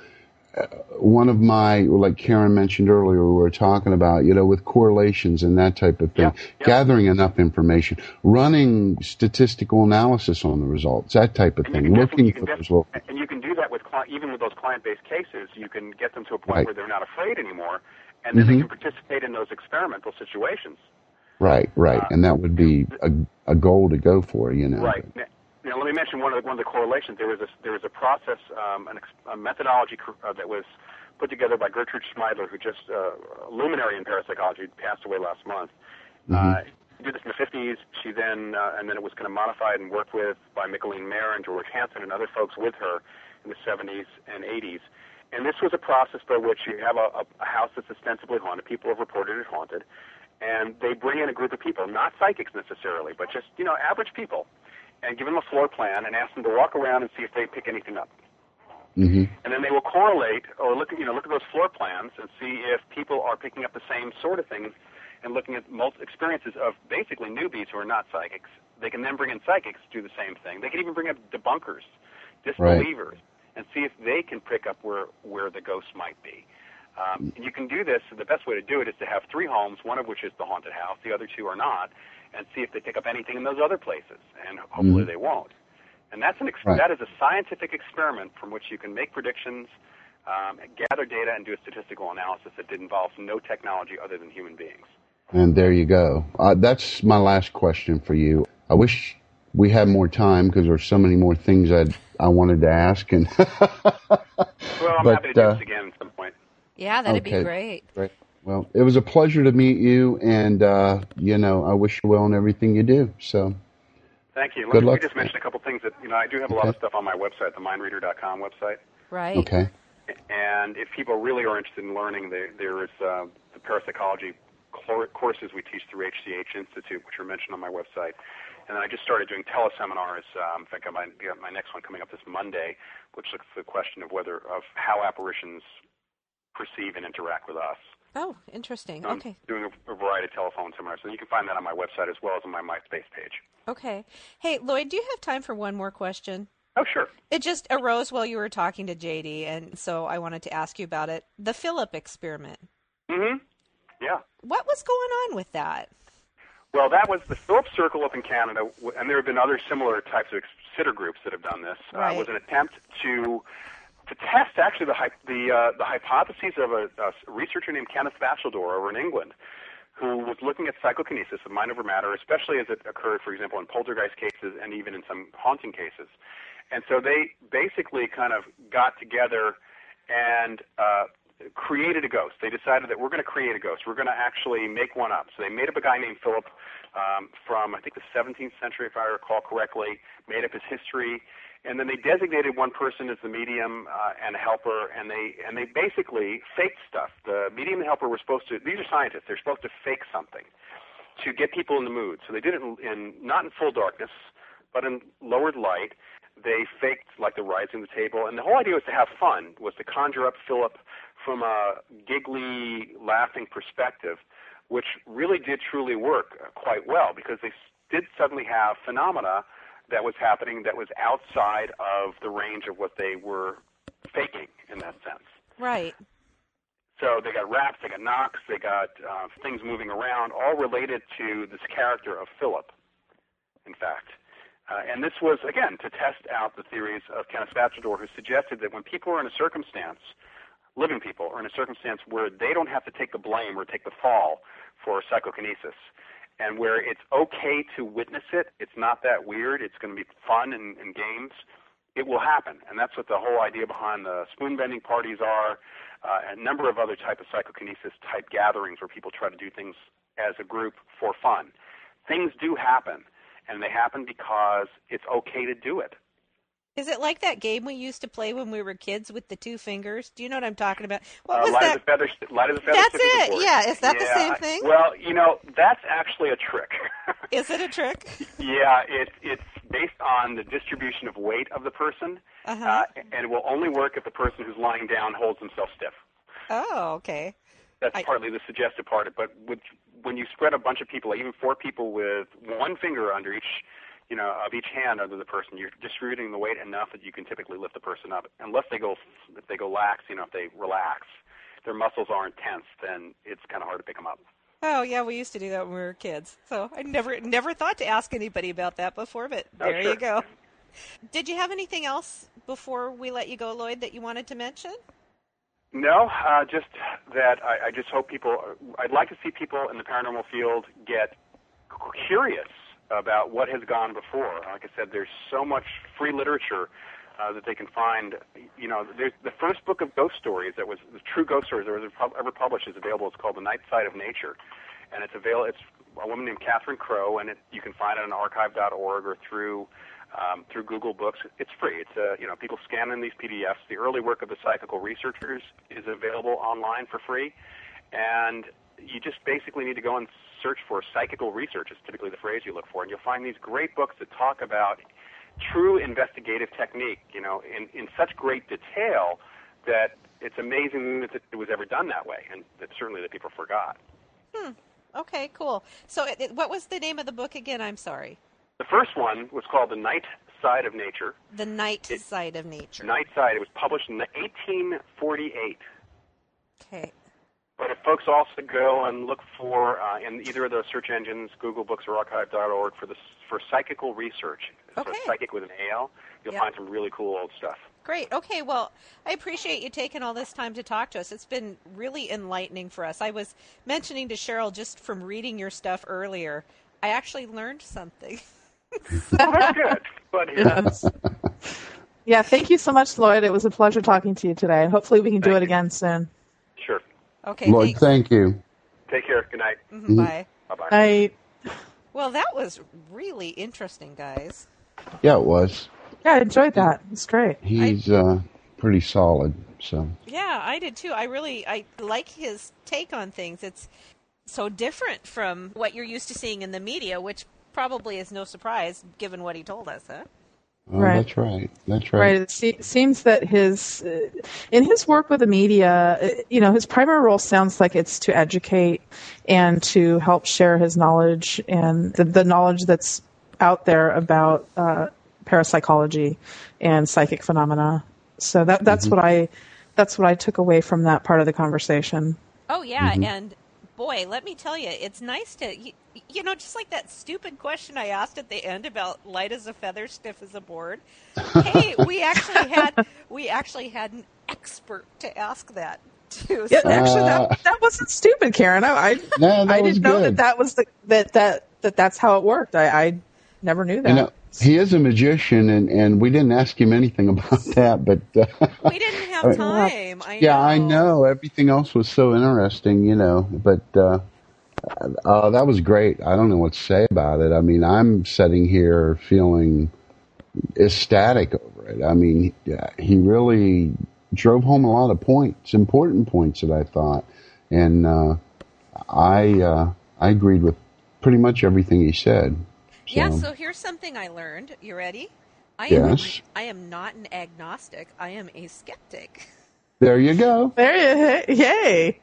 Speaker 3: One of my, like Karen mentioned earlier, we were talking about, with correlations and that type of thing, gathering enough information, running statistical analysis on the results, that type of thing, looking for those local.
Speaker 5: And you can do that even with those client-based cases. You can get them to a point where they're not afraid anymore, and then they can participate in those experimental situations. Right.
Speaker 3: And that would be a goal to go for,
Speaker 5: Right. Now, let me mention one of the correlations. There was a process, a methodology that was put together by Gertrude Schmeidler, who just a luminary in parapsychology, passed away last month. She did this in the 50s. She then and then it was kind of modified and worked with by Michelene Mayer and George Hansen and other folks with her in the 70s and 80s. And this was a process by which you have a house that's ostensibly haunted. People have reported it haunted, and they bring in a group of people, not psychics necessarily, but just average people, and give them a floor plan and ask them to walk around and see if they pick anything up. And then they will correlate or look at those floor plans and see if people are picking up the same sort of things and looking at experiences of basically newbies who are not psychics. They can then bring in psychics to do the same thing. They can even bring up debunkers, disbelievers, and see if they can pick up where the ghosts might be. And you can do this. The best way to do it is to have 3 homes, one of which is the haunted house, the other 2 are not, and see if they pick up anything in those other places, and hopefully they won't. And that's that is a scientific experiment from which you can make predictions, gather data, and do a statistical analysis that involves no technology other than human beings.
Speaker 3: And there you go. That's my last question for you. I wish we had more time because there's so many more things I wanted to ask. And
Speaker 5: well, I'm happy to do this again at some point.
Speaker 2: Yeah, that'd be great.
Speaker 3: Well, it was a pleasure to meet you, and I wish you well in everything you do. So,
Speaker 5: thank you.
Speaker 3: Good luck.
Speaker 5: Let me just mention a couple things that I do have a lot of stuff on my website, the mindreader.com website.
Speaker 2: Right.
Speaker 3: Okay.
Speaker 5: And if people really are interested in learning, there is the parapsychology courses we teach through HCH Institute, which are mentioned on my website. And then I just started doing teleseminars. In fact, I might get my next one coming up this Monday, which looks at the question of how apparitions perceive and interact with us.
Speaker 2: Oh, interesting.
Speaker 5: I'm
Speaker 2: okay.
Speaker 5: doing a variety of telephone seminars, so you can find that on my website as well as on my MySpace page.
Speaker 2: Okay. Hey, Lloyd, do you have time for one more question?
Speaker 5: Oh, sure.
Speaker 2: It just arose while you were talking to JD, and so I wanted to ask you about it. The Philip experiment.
Speaker 5: Mm-hmm. Yeah.
Speaker 2: What was going on with that?
Speaker 5: Well, that was the Philip Circle up in Canada, and there have been other similar types of sitter groups that have done this.
Speaker 2: Right.
Speaker 5: Was an attempt to test actually the hypotheses of a researcher named Kenneth Batcheldor over in England, who was looking at psychokinesis of mind over matter, especially as it occurred, for example, in poltergeist cases and even in some haunting cases. And so they basically kind of got together and created a ghost. They decided that we're going to create a ghost. We're going to actually make one up. So they made up a guy named Philip from, I think, the 17th century, if I recall correctly, made up his history, And then they designated one person as the medium and a helper, and they basically faked stuff. The medium and helper were supposed to, these are scientists, they're supposed to fake something to get people in the mood. So they did it not in full darkness, but in lowered light. They faked like the rising of the table, and the whole idea was to have fun, was to conjure up Philip from a giggly, laughing perspective, which really did truly work quite well, because they did suddenly have phenomena that was happening that was outside of the range of what they were faking in that sense.
Speaker 2: Right.
Speaker 5: So they got raps, they got knocks, they got things moving around, all related to this character of Philip, in fact. And this was, again, to test out the theories of Kenneth Batchelor, who suggested that when people are in a circumstance, living people are in a circumstance where they don't have to take the blame or take the fall for psychokinesis, and where it's okay to witness it, it's not that weird, it's going to be fun and games, it will happen. And that's what the whole idea behind the spoon-bending parties are, a number of other type of psychokinesis-type gatherings where people try to do things as a group for fun. Things do happen, and they happen because it's okay to do it.
Speaker 2: Is it like that game we used to play when we were kids with the two fingers? Do you know what I'm talking about? What was
Speaker 5: light
Speaker 2: that?
Speaker 5: As a feather, light as a feather.
Speaker 2: That's it. Yeah. Is that the same thing?
Speaker 5: Well, that's actually a trick.
Speaker 2: Is it a trick?
Speaker 5: Yeah, it's based on the distribution of weight of the person, and it will only work if the person who's lying down holds themselves stiff.
Speaker 2: Oh, okay.
Speaker 5: That's partly the suggestive part. But when you spread a bunch of people, even 4 people with one finger under each, of each hand under the person, you're distributing the weight enough that you can typically lift the person up. Unless if they go lax, if they relax, their muscles aren't tense, then it's kind of hard to pick them up.
Speaker 2: Oh, yeah, we used to do that when we were kids. So I never thought to ask anybody about that before, but there you go. Did you have anything else before we let you go, Lloyd, that you wanted to mention?
Speaker 5: No, just that I just hope I'd like to see people in the paranormal field get curious about what has gone before. Like I said, there's so much free literature that they can find. There's the first book of ghost stories that was the true ghost stories that was ever published is available. It's called The Night Side of Nature, and it's a woman named Catherine Crowe, and you can find it on archive.org or through Google Books. It's free. It's people scan in these PDFs. The early work of the psychical researchers is available online for free, and you just basically need to go and search for psychical research is typically the phrase you look for, and you'll find these great books that talk about true investigative technique, in such great detail that it's amazing that it was ever done that way, and that certainly that people forgot.
Speaker 2: Okay, cool. So what was the name of the book again? I'm sorry.
Speaker 5: The first one was called The Night Side of Nature.
Speaker 2: The Night Side of Nature.
Speaker 5: Night Side. It was published in 1848.
Speaker 2: Okay.
Speaker 5: But if folks also go and look for in either of those search engines, Google Books or archive.org, for psychical research, so psychic with an AL, you'll find some really cool old stuff.
Speaker 2: Great. Okay, well, I appreciate you taking all this time to talk to us. It's been really enlightening for us. I was mentioning to Cheryl just from reading your stuff earlier, I actually learned something.
Speaker 5: That's good. But
Speaker 4: yes. Yeah, thank you so much, Lloyd. It was a pleasure talking to you today. Hopefully we can do it again soon.
Speaker 5: Sure.
Speaker 2: Okay,
Speaker 3: Lloyd, thank you.
Speaker 5: Take care. Good night.
Speaker 2: Bye.
Speaker 5: Bye-bye.
Speaker 4: Night.
Speaker 2: Well, that was really interesting, guys.
Speaker 3: Yeah, it was.
Speaker 4: Yeah, I enjoyed that. It's great.
Speaker 3: He's pretty solid. So.
Speaker 2: Yeah, I did too. I like his take on things. It's so different from what you're used to seeing in the media, which probably is no surprise given what he told us, huh?
Speaker 3: Oh,
Speaker 4: right.
Speaker 3: That's right. That's right.
Speaker 4: Right. It seems that in his work with the media, his primary role sounds like it's to educate and to help share his knowledge and the knowledge that's out there about parapsychology and psychic phenomena. So that's what I took away from that part of the conversation.
Speaker 2: Oh yeah, and boy, let me tell you, it's nice to just like that stupid question I asked at the end about light as a feather, stiff as a board. Hey, we actually had an expert to ask that to.
Speaker 4: Yeah, actually, that wasn't stupid, Karen. I didn't know that was that's how it worked. I never knew that.
Speaker 3: He is a magician, and we didn't ask him anything about that, but
Speaker 2: we didn't have time.
Speaker 3: I know. Everything else was so interesting, but that was great. I don't know what to say about it. I mean, I'm sitting here feeling ecstatic over it. I mean, he really drove home a lot of points, important points that I thought, and I agreed with pretty much everything he said. So.
Speaker 2: Yeah, so here's something I learned. You ready? I am not an agnostic. I am a skeptic.
Speaker 3: There you go.
Speaker 4: Yay.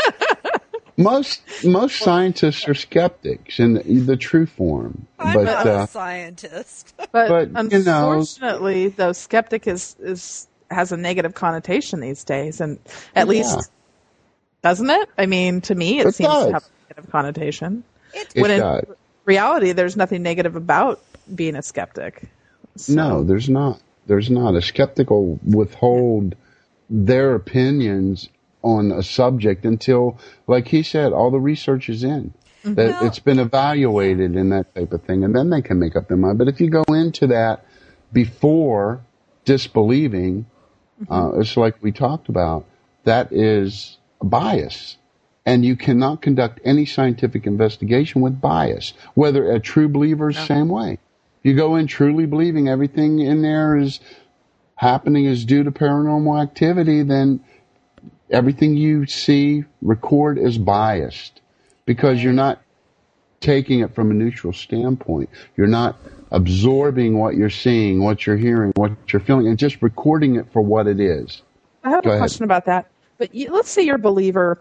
Speaker 3: Most scientists are skeptics in the true form.
Speaker 2: I'm not a scientist.
Speaker 4: But unfortunately, though, skeptic has a negative connotation these days, and at least, doesn't it? I mean, to me, it seems to have a negative connotation. When in reality, there's nothing negative about being a skeptic. So.
Speaker 3: No, there's not. There's not. A skeptic will withhold their opinions on a subject until, like he said, all the research is in. That it's been evaluated and that type of thing, and then they can make up their mind. But if you go into that before disbelieving, it's like we talked about, that is a bias. And you cannot conduct any scientific investigation with bias, whether a true believer is the same way. You go in truly believing everything in there is happening is due to paranormal activity, then everything you see, record is biased because you're not taking it from a neutral standpoint. You're not absorbing what you're seeing, what you're hearing, what you're feeling, and just recording it for what it is.
Speaker 4: I have a question about that. But let's say you're a believer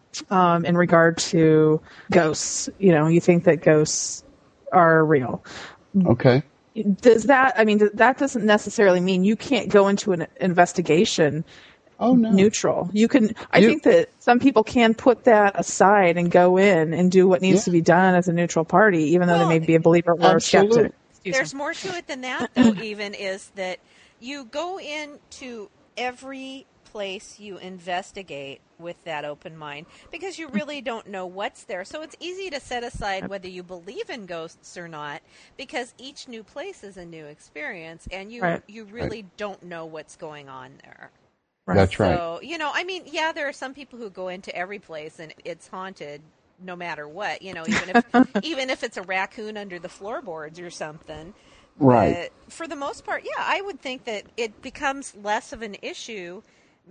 Speaker 4: in regard to ghosts. You know, you think that ghosts are real.
Speaker 3: Okay.
Speaker 4: Does that, I mean, that doesn't necessarily mean you can't go into an investigation neutral. You can, I think that some people can put that aside and go in and do what needs to be done as a neutral party, even though they may be a believer or a skeptic.
Speaker 2: There's more to it than that, though, even, is that you go into every place you investigate with that open mind because you really don't know what's there. So it's easy to set aside whether you believe in ghosts or not because each new place is a new experience and you really don't know what's going on there.
Speaker 3: That's right.
Speaker 2: So, you know, I mean, yeah, there are some people who go into every place and it's haunted no matter what, you know, even if it's a raccoon under the floorboards or something.
Speaker 3: Right.
Speaker 2: But for the most part, yeah, I would think that it becomes less of an issue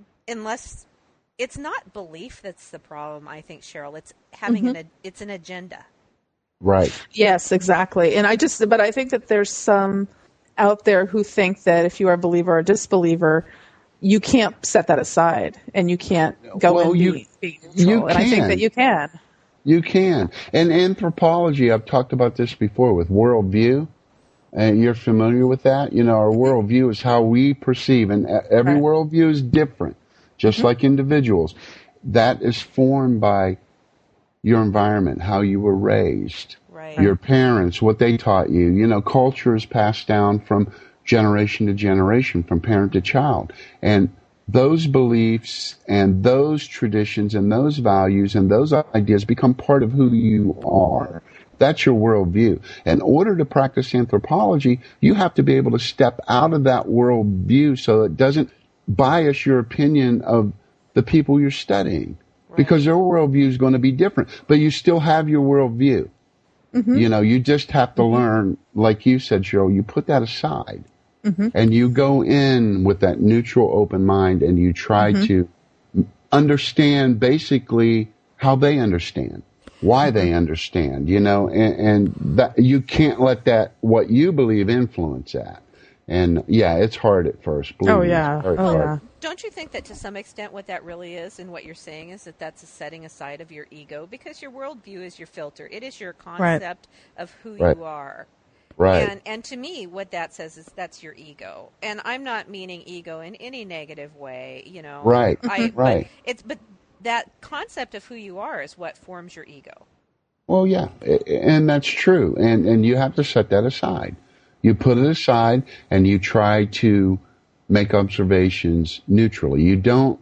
Speaker 2: unless it's not belief that's the problem, I think, Cheryl. It's having it's an agenda.
Speaker 3: Right.
Speaker 4: Yes, exactly. And I think that there's some out there who think that if you are a believer or a disbeliever, you can't set that aside and you can't go and be neutral.
Speaker 3: You can.
Speaker 4: And I think that you can.
Speaker 3: You can. And anthropology, I've talked about this before with worldview. And you're familiar with that? You know, our worldview is how we perceive, and every worldview is different, just like individuals. That is formed by your environment, how you were raised, your parents, what they taught you. You know, culture is passed down from generation to generation, from parent to child. And those beliefs and those traditions and those values and those ideas become part of who you are. That's your worldview. In order to practice anthropology, you have to be able to step out of that worldview so it doesn't bias your opinion of the people you're studying. Because their worldview is going to be different. But you still have your worldview. You know, you just have to learn, like you said, Cheryl, you put that aside. And you go in with that neutral, open mind, and you try to understand basically how they understand. Why they understand, you know, and that you can't let that, what you believe, influence that. And yeah, it's hard at first.
Speaker 2: Don't you think that to some extent what that really is and what you're saying is that that's a setting aside of your ego? Because your worldview is your filter. It is your concept of who you are.
Speaker 3: Right.
Speaker 2: And to me, what that says is that's your ego. And I'm not meaning ego in any negative way, you know.
Speaker 3: Right.
Speaker 2: But that concept of who you are is what forms your ego.
Speaker 3: Well, yeah, and that's true. And you have to set that aside. You put it aside and you try to make observations neutrally. You don't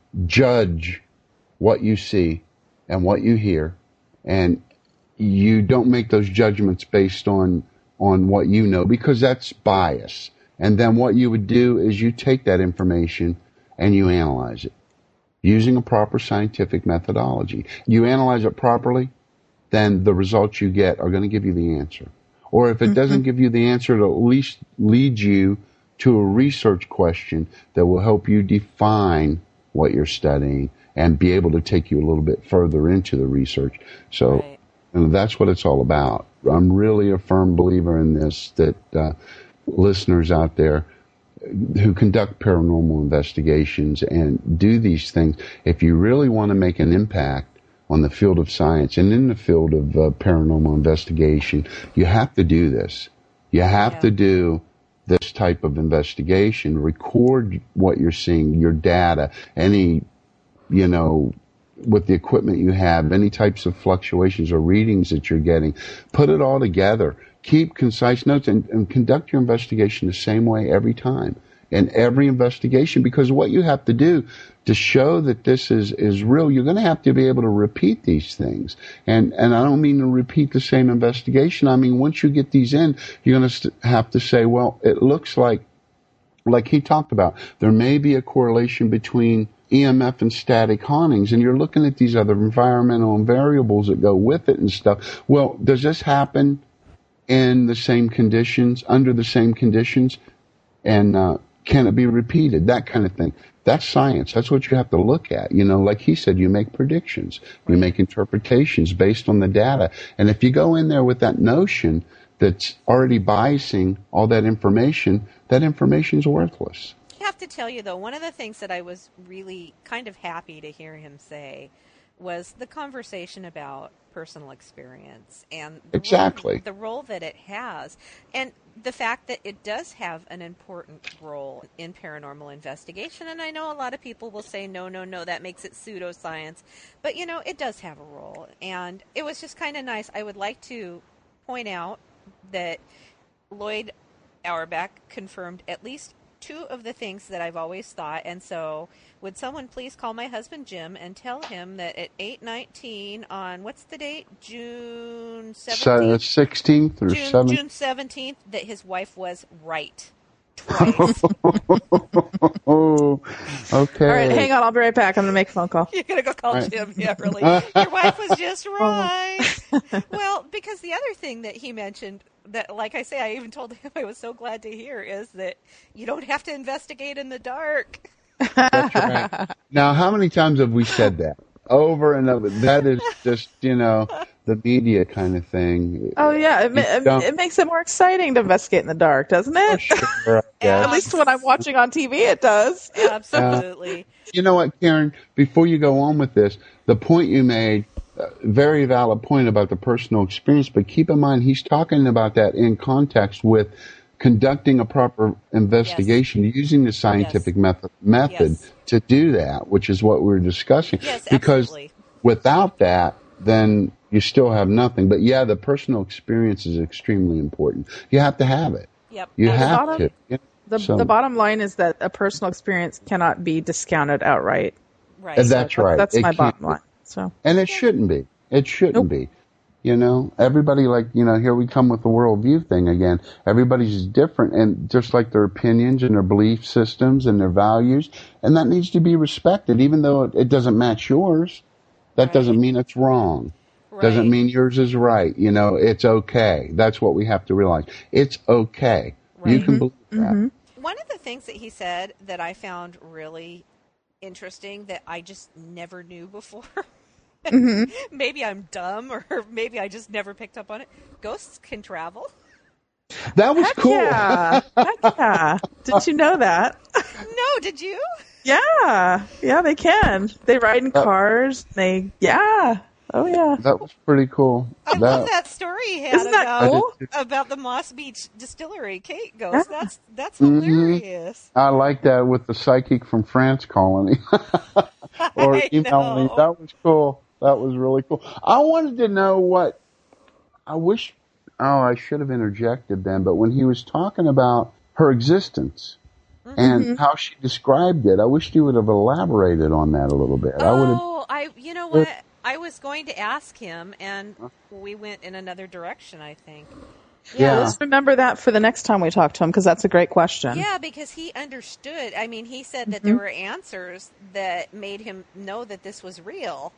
Speaker 3: judge what you see and what you hear, and you don't make those judgments based on what you know, because that's bias. And then what you would do is you take that information and you analyze it using a proper scientific methodology. You analyze it properly, then the results you get are going to give you the answer. Or if it doesn't give you the answer, it'll at least lead you to a research question that will help you define what you're studying and be able to take you a little bit further into the research. So that's what it's all about. I'm really a firm believer in this, that listeners out there who conduct paranormal investigations and do these things, if you really want to make an impact on the field of science and in the field of paranormal investigation, you have to do this. You have to do this type of investigation, record what you're seeing, your data, any, with the equipment you have, any types of fluctuations or readings that you're getting, put it all together. Keep concise notes and conduct your investigation the same way every time in every investigation, because what you have to do to show that this is real, you're going to have to be able to repeat these things. And I don't mean to repeat the same investigation. I mean, once you get these in, you're going to have to say, well, it looks like he talked about, there may be a correlation between EMF and static hauntings, and you're looking at these other environmental variables that go with it and stuff. Well, does this happen in the same conditions, under the same conditions, and can it be repeated? That kind of thing. That's science. That's what you have to look at. Like he said, you make predictions. You make interpretations based on the data. And if you go in there with that notion that's already biasing all that information is worthless.
Speaker 2: I have to tell you, though, one of the things that I was really kind of happy to hear him say was the conversation about personal experience and the role that it has, and the fact that it does have an important role in paranormal investigation. And I know a lot of people will say, no, that makes it pseudoscience. But, it does have a role. And it was just kind of nice. I would like to point out that Lloyd Auerbach confirmed at least two of the things that I've always thought. And so would someone please call my husband Jim and tell him that at 8/19 on, what's the date? June 17th?
Speaker 3: 16th or 17th?
Speaker 2: June 17th, that his wife was right. Twice.
Speaker 3: Oh, okay.
Speaker 4: All right, hang on. I'll be right back. I'm going to make a phone call.
Speaker 2: You're going to go call Jim. Yeah, really. Your wife was just right. Well, because the other thing that he mentioned, that, like I say, I even told him I was so glad to hear, is that you don't have to investigate in the dark.
Speaker 3: That's right. Now, how many times have we said that? Over and over. That is just, the media kind of thing.
Speaker 4: Oh, yeah. It makes it more exciting to investigate in the dark, doesn't it?
Speaker 3: Sure,
Speaker 4: At least when I'm watching on TV, it does.
Speaker 2: Absolutely.
Speaker 3: You know what, Karen? Before you go on with this, the point you made, very valid point about the personal experience, but keep in mind he's talking about that in context with conducting a proper investigation, using the scientific method to do that, which is what we're discussing.
Speaker 2: Yes,
Speaker 3: because
Speaker 2: absolutely.
Speaker 3: Without that, then you still have nothing. But yeah, the personal experience is extremely important. You have to have it.
Speaker 2: Yep.
Speaker 3: You have to.
Speaker 4: The bottom line is that a personal experience cannot be discounted outright.
Speaker 2: Right.
Speaker 3: That's right.
Speaker 4: That's my bottom line. So.
Speaker 3: And it shouldn't be. It shouldn't be. Everybody, here we come with the worldview thing again. Everybody's different, and just like their opinions and their belief systems and their values, and that needs to be respected, even though it doesn't match yours. That doesn't mean it's wrong. Right. Doesn't mean yours is right. It's okay. That's what we have to realize. It's okay. Right. You can believe that.
Speaker 2: One of the things that he said that I found really interesting that I just never knew before. Maybe I'm dumb, or maybe I just never picked up on it. Ghosts can travel.
Speaker 3: That was cool.
Speaker 4: Yeah. Heck yeah. Did you know that?
Speaker 2: No, did you?
Speaker 4: Yeah, they can. They ride in cars. Oh yeah.
Speaker 3: That was pretty cool.
Speaker 2: I love that story he had
Speaker 4: cool?
Speaker 2: about the Moss Beach Distillery Kate ghost. That's hilarious.
Speaker 3: I like that with the psychic from France calling me or emailing me. That was cool. That was really cool. I wanted to know what I should have interjected then, but when he was talking about her existence and how she described it, I wish he would have elaborated on that a little bit.
Speaker 2: You know what? I was going to ask him, and we went in another direction, I think.
Speaker 4: Yeah, let's remember that for the next time we talk to him, because that's a great question.
Speaker 2: Yeah, because he understood. I mean, he said that there were answers that made him know that this was real.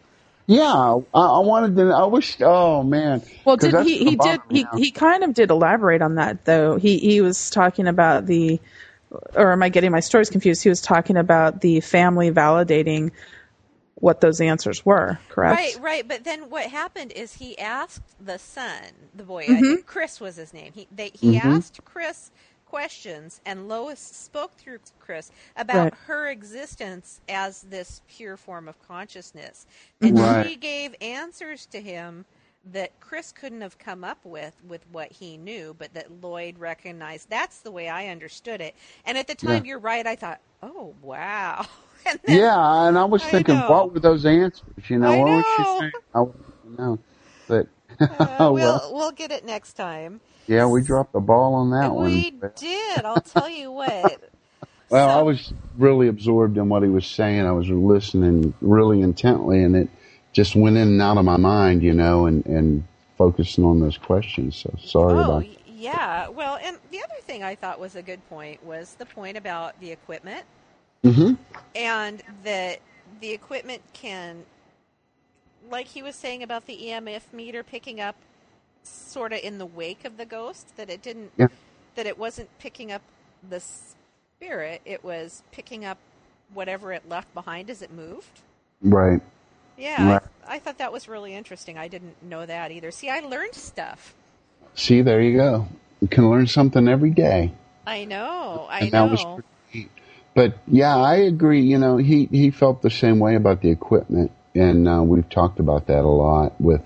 Speaker 3: Yeah, I wanted to. I wish. Oh man.
Speaker 4: Well, he kind of did elaborate on that though. He was talking about or am I getting my stories confused? He was talking about the family validating what those answers were, correct?
Speaker 2: Right. But then what happened is he asked the son, the boy,
Speaker 4: Mm-hmm.
Speaker 2: I think Chris was his name. He asked Chris questions, and Lois spoke through Chris about her existence as this pure form of consciousness. And she gave answers to him that Chris couldn't have come up with what he knew, but that Lloyd recognized. That's the way I understood it. And at the time, you're right, I thought, oh, wow. And then,
Speaker 3: and I was thinking, what were those answers? What was she saying? I don't know. But
Speaker 2: we'll get it next time.
Speaker 3: Yeah, we dropped the ball on that one.
Speaker 2: We did. I'll tell you what.
Speaker 3: Well, I was really absorbed in what he was saying. I was listening really intently, and it just went in and out of my mind, and focusing on those questions. So sorry about that.
Speaker 2: Yeah. Well, and the other thing I thought was a good point was the point about the equipment.
Speaker 3: Mm-hmm.
Speaker 2: And that the equipment can, like he was saying about the EMF meter picking up sort of in the wake of the ghost, that it didn't, that it wasn't picking up the spirit, it was picking up whatever it left behind as it moved.
Speaker 3: Right.
Speaker 2: Yeah, right. I thought that was really interesting. I didn't know that either. See, I learned stuff.
Speaker 3: See, there you go. You can learn something every day.
Speaker 2: I know.
Speaker 3: That was pretty neat. But yeah, I agree. He felt the same way about the equipment, and we've talked about that a lot with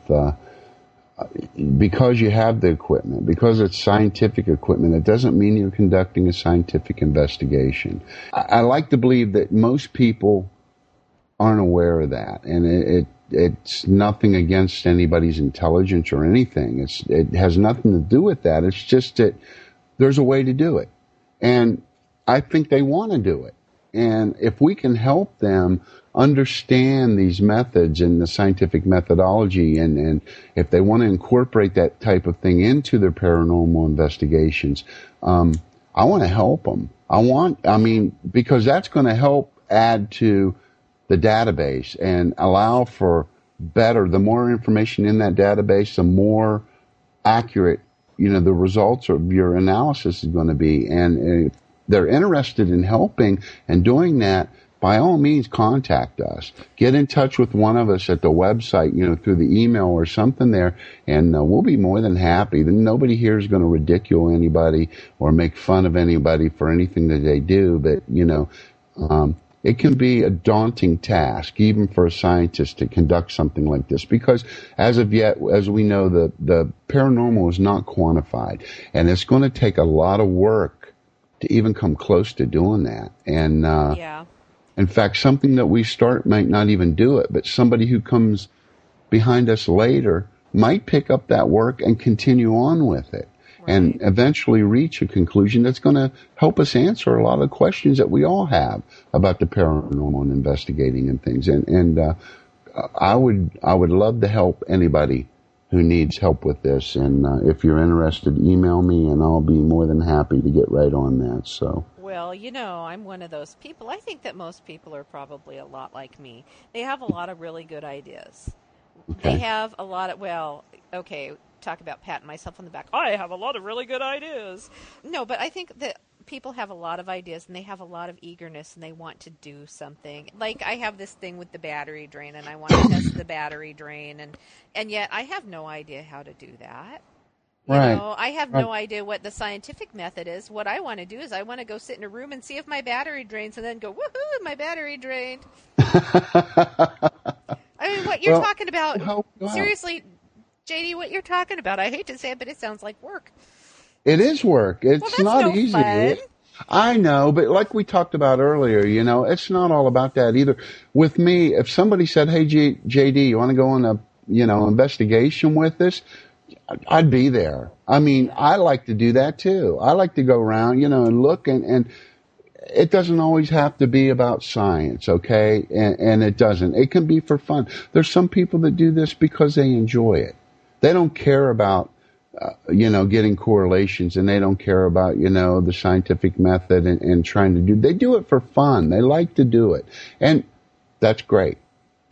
Speaker 3: because you have the equipment, because it's scientific equipment, it doesn't mean you're conducting a scientific investigation. I like to believe that most people aren't aware of that, and it's nothing against anybody's intelligence or anything. It has nothing to do with that. It's just that there's a way to do it, and I think they want to do it. And if we can help them understand these methods and the scientific methodology, and if they want to incorporate that type of thing into their paranormal investigations, I want to help them. Because that's going to help add to the database and allow for the more information in that database, the more accurate, the results of your analysis is going to be. And if they're interested in helping and doing that, by all means, contact us. Get in touch with one of us at the website, through the email or something there, and we'll be more than happy. Nobody here is going to ridicule anybody or make fun of anybody for anything that they do, but, it can be a daunting task, even for a scientist, to conduct something like this, because as of yet, as we know, the paranormal is not quantified, and it's going to take a lot of work to even come close to doing that. And in fact, something that we start might not even do it, but somebody who comes behind us later might pick up that work and continue on with it. And eventually reach a conclusion that's going to help us answer a lot of questions that we all have about the paranormal and investigating and things. And I would love to help anybody who needs help with this. And if you're interested, email me, and I'll be more than happy to get right on that. So.
Speaker 2: Well, I'm one of those people. I think that most people are probably a lot like me. They have a lot of really good ideas. Okay. They have a lot of, talk about patting myself on the back. I have a lot of really good ideas. No, but I think that people have a lot of ideas, and they have a lot of eagerness, and they want to do something. Like, I have this thing with the battery drain, and I want to test the battery drain, and yet I have no idea how to do that. I have no idea what the scientific method is. What I want to do is I want to go sit in a room and see if my battery drains, and then go, woohoo, my battery drained. What you're talking about, seriously, JD, what you're talking about, I hate to say it, but it sounds like work.
Speaker 3: It is work. It's not easy.
Speaker 2: Fun.
Speaker 3: I know, but like we talked about earlier, it's not all about that either. With me, if somebody said, hey, JD, you want to go on a, investigation with this? I'd be there. I like to do that too. I like to go around, and look, and it doesn't always have to be about science, okay? And it doesn't. It can be for fun. There's some people that do this because they enjoy it. They don't care about, getting correlations, and they don't care about, the scientific method and trying to they do it for fun. They like to do it. And that's great.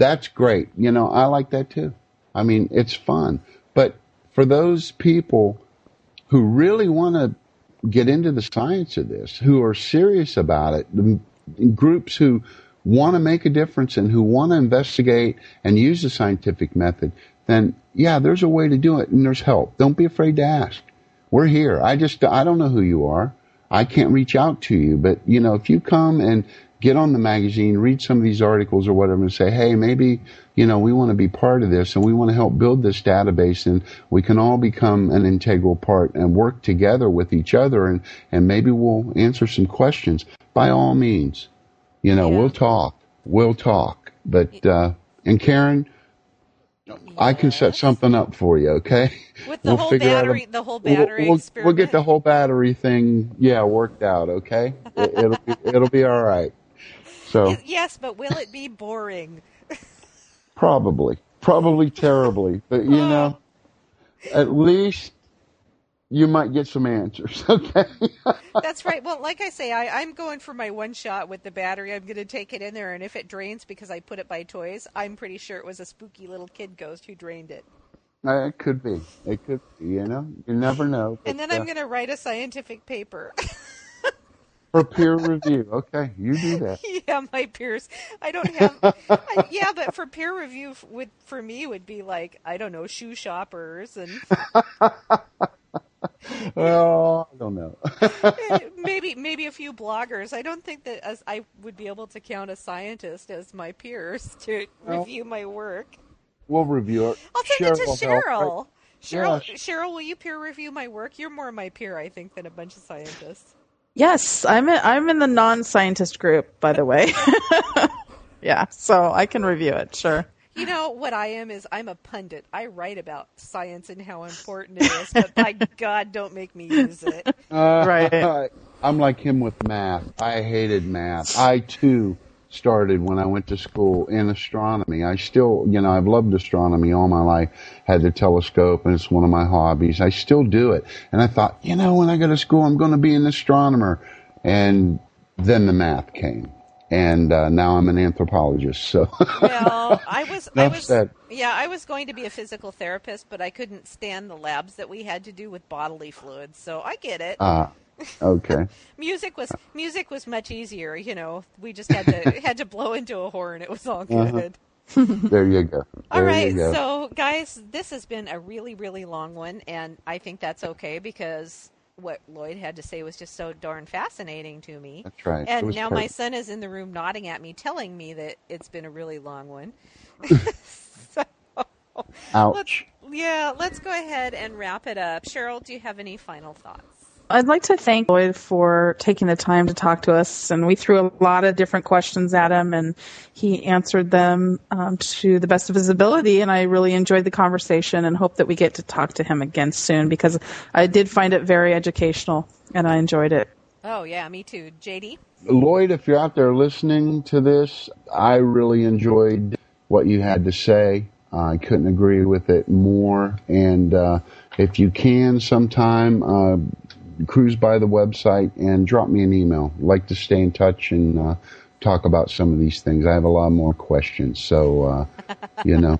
Speaker 3: That's great. I like that too. I mean, it's fun. But for those people who really want to get into the science of this, who are serious about it, groups who want to make a difference and who want to investigate and use the scientific method, then yeah, there's a way to do it and there's help. Don't be afraid to ask. We're here. I don't know who you are. I can't reach out to you, but if you come and get on the magazine, read some of these articles or whatever and say, hey, maybe, we want to be part of this and we want to help build this database and we can all become an integral part and work together with each other and maybe we'll answer some questions. By all means, we'll talk. But, and Karen, I can set something up for you, okay?
Speaker 2: With the whole battery, experiment.
Speaker 3: We'll get the whole battery thing, worked out, okay? It'll be all right. So
Speaker 2: yes, but will it be boring?
Speaker 3: Probably terribly, but at least you might get some answers, okay?
Speaker 2: That's right. Well, like I say, I'm going for my one shot with the battery. I'm going to take it in there, and if it drains because I put it by toys, I'm pretty sure it was a spooky little kid ghost who drained it.
Speaker 3: It could be. You never know.
Speaker 2: But, and then I'm going to write a scientific paper.
Speaker 3: For peer review. Okay, you do that.
Speaker 2: Yeah, my peers. I don't have... but for peer review, for me, would be like, I don't know, shoe shoppers and...
Speaker 3: Well, I don't know.
Speaker 2: maybe a few bloggers. I don't think that I would be able to count a scientist as my peers to review my work.
Speaker 3: We'll review it.
Speaker 2: I'll send it to Cheryl.
Speaker 3: Right?
Speaker 2: Cheryl, will you peer review my work? You're more my peer, I think, than a bunch of scientists.
Speaker 4: Yes, I'm in the non-scientist group, by the way. Yeah, so I can review it, sure.
Speaker 2: You know, what I am is I'm a pundit. I write about science and how important it is, but by God, don't make me use it.
Speaker 4: Right.
Speaker 3: I'm like him with math. I hated math. I, too, started when I went to school in astronomy. I still, I've loved astronomy all my life, had the telescope, and it's one of my hobbies. I still do it. And I thought, when I go to school, I'm going to be an astronomer. And then the math came. And now I'm an anthropologist. So
Speaker 2: well, I was going to be a physical therapist, but I couldn't stand the labs that we had to do with bodily fluids. So I get it.
Speaker 3: Okay.
Speaker 2: Music was much easier. We just had to blow into a horn. It was all good.
Speaker 3: There you go.
Speaker 2: All right, so guys, this has been a really, really long one, and I think that's okay because what Lloyd had to say was just so darn fascinating to me.
Speaker 3: That's right.
Speaker 2: And now my son is in the room nodding at me, telling me that it's been a really long one. So,
Speaker 3: ouch.
Speaker 2: Let's go ahead and wrap it up. Cheryl, do you have any final thoughts?
Speaker 4: I'd like to thank Lloyd for taking the time to talk to us, and we threw a lot of different questions at him, and he answered them to the best of his ability, and I really enjoyed the conversation and hope that we get to talk to him again soon because I did find it very educational, and I enjoyed it.
Speaker 2: Oh, yeah, me too. JD?
Speaker 3: Lloyd, if you're out there listening to this, I really enjoyed what you had to say. I couldn't agree with it more, and if you can sometime... cruise by the website and drop me an email. I'd like to stay in touch and talk about some of these things. I have a lot more questions, so, You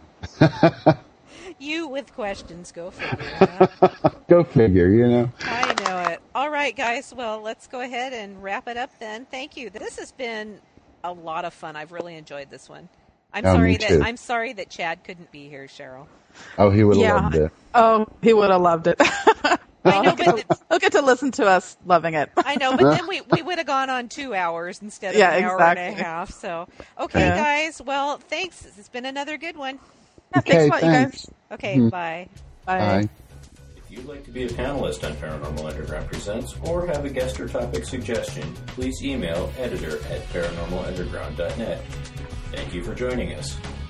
Speaker 3: with
Speaker 2: questions, go figure.
Speaker 3: Go figure,
Speaker 2: I know it. All right, guys. Well, let's go ahead and wrap it up then. Thank you. This has been a lot of fun. I've really enjoyed this one. I'm sorry that Chad couldn't be here, Cheryl.
Speaker 3: Oh, he would have loved it.
Speaker 4: Oh, he would have loved it.
Speaker 2: I know, but
Speaker 4: he'll get to listen to us loving it.
Speaker 2: I know, but then we would have gone on 2 hours instead of an hour and a half. So, okay, guys. Well, thanks. It's been another good one.
Speaker 3: Okay,
Speaker 4: thanks a lot, you guys.
Speaker 2: Okay, bye.
Speaker 3: Bye.
Speaker 1: If you'd like to be a panelist on Paranormal Underground Presents or have a guest or topic suggestion, please email editor@paranormalunderground.net. Thank you for joining us.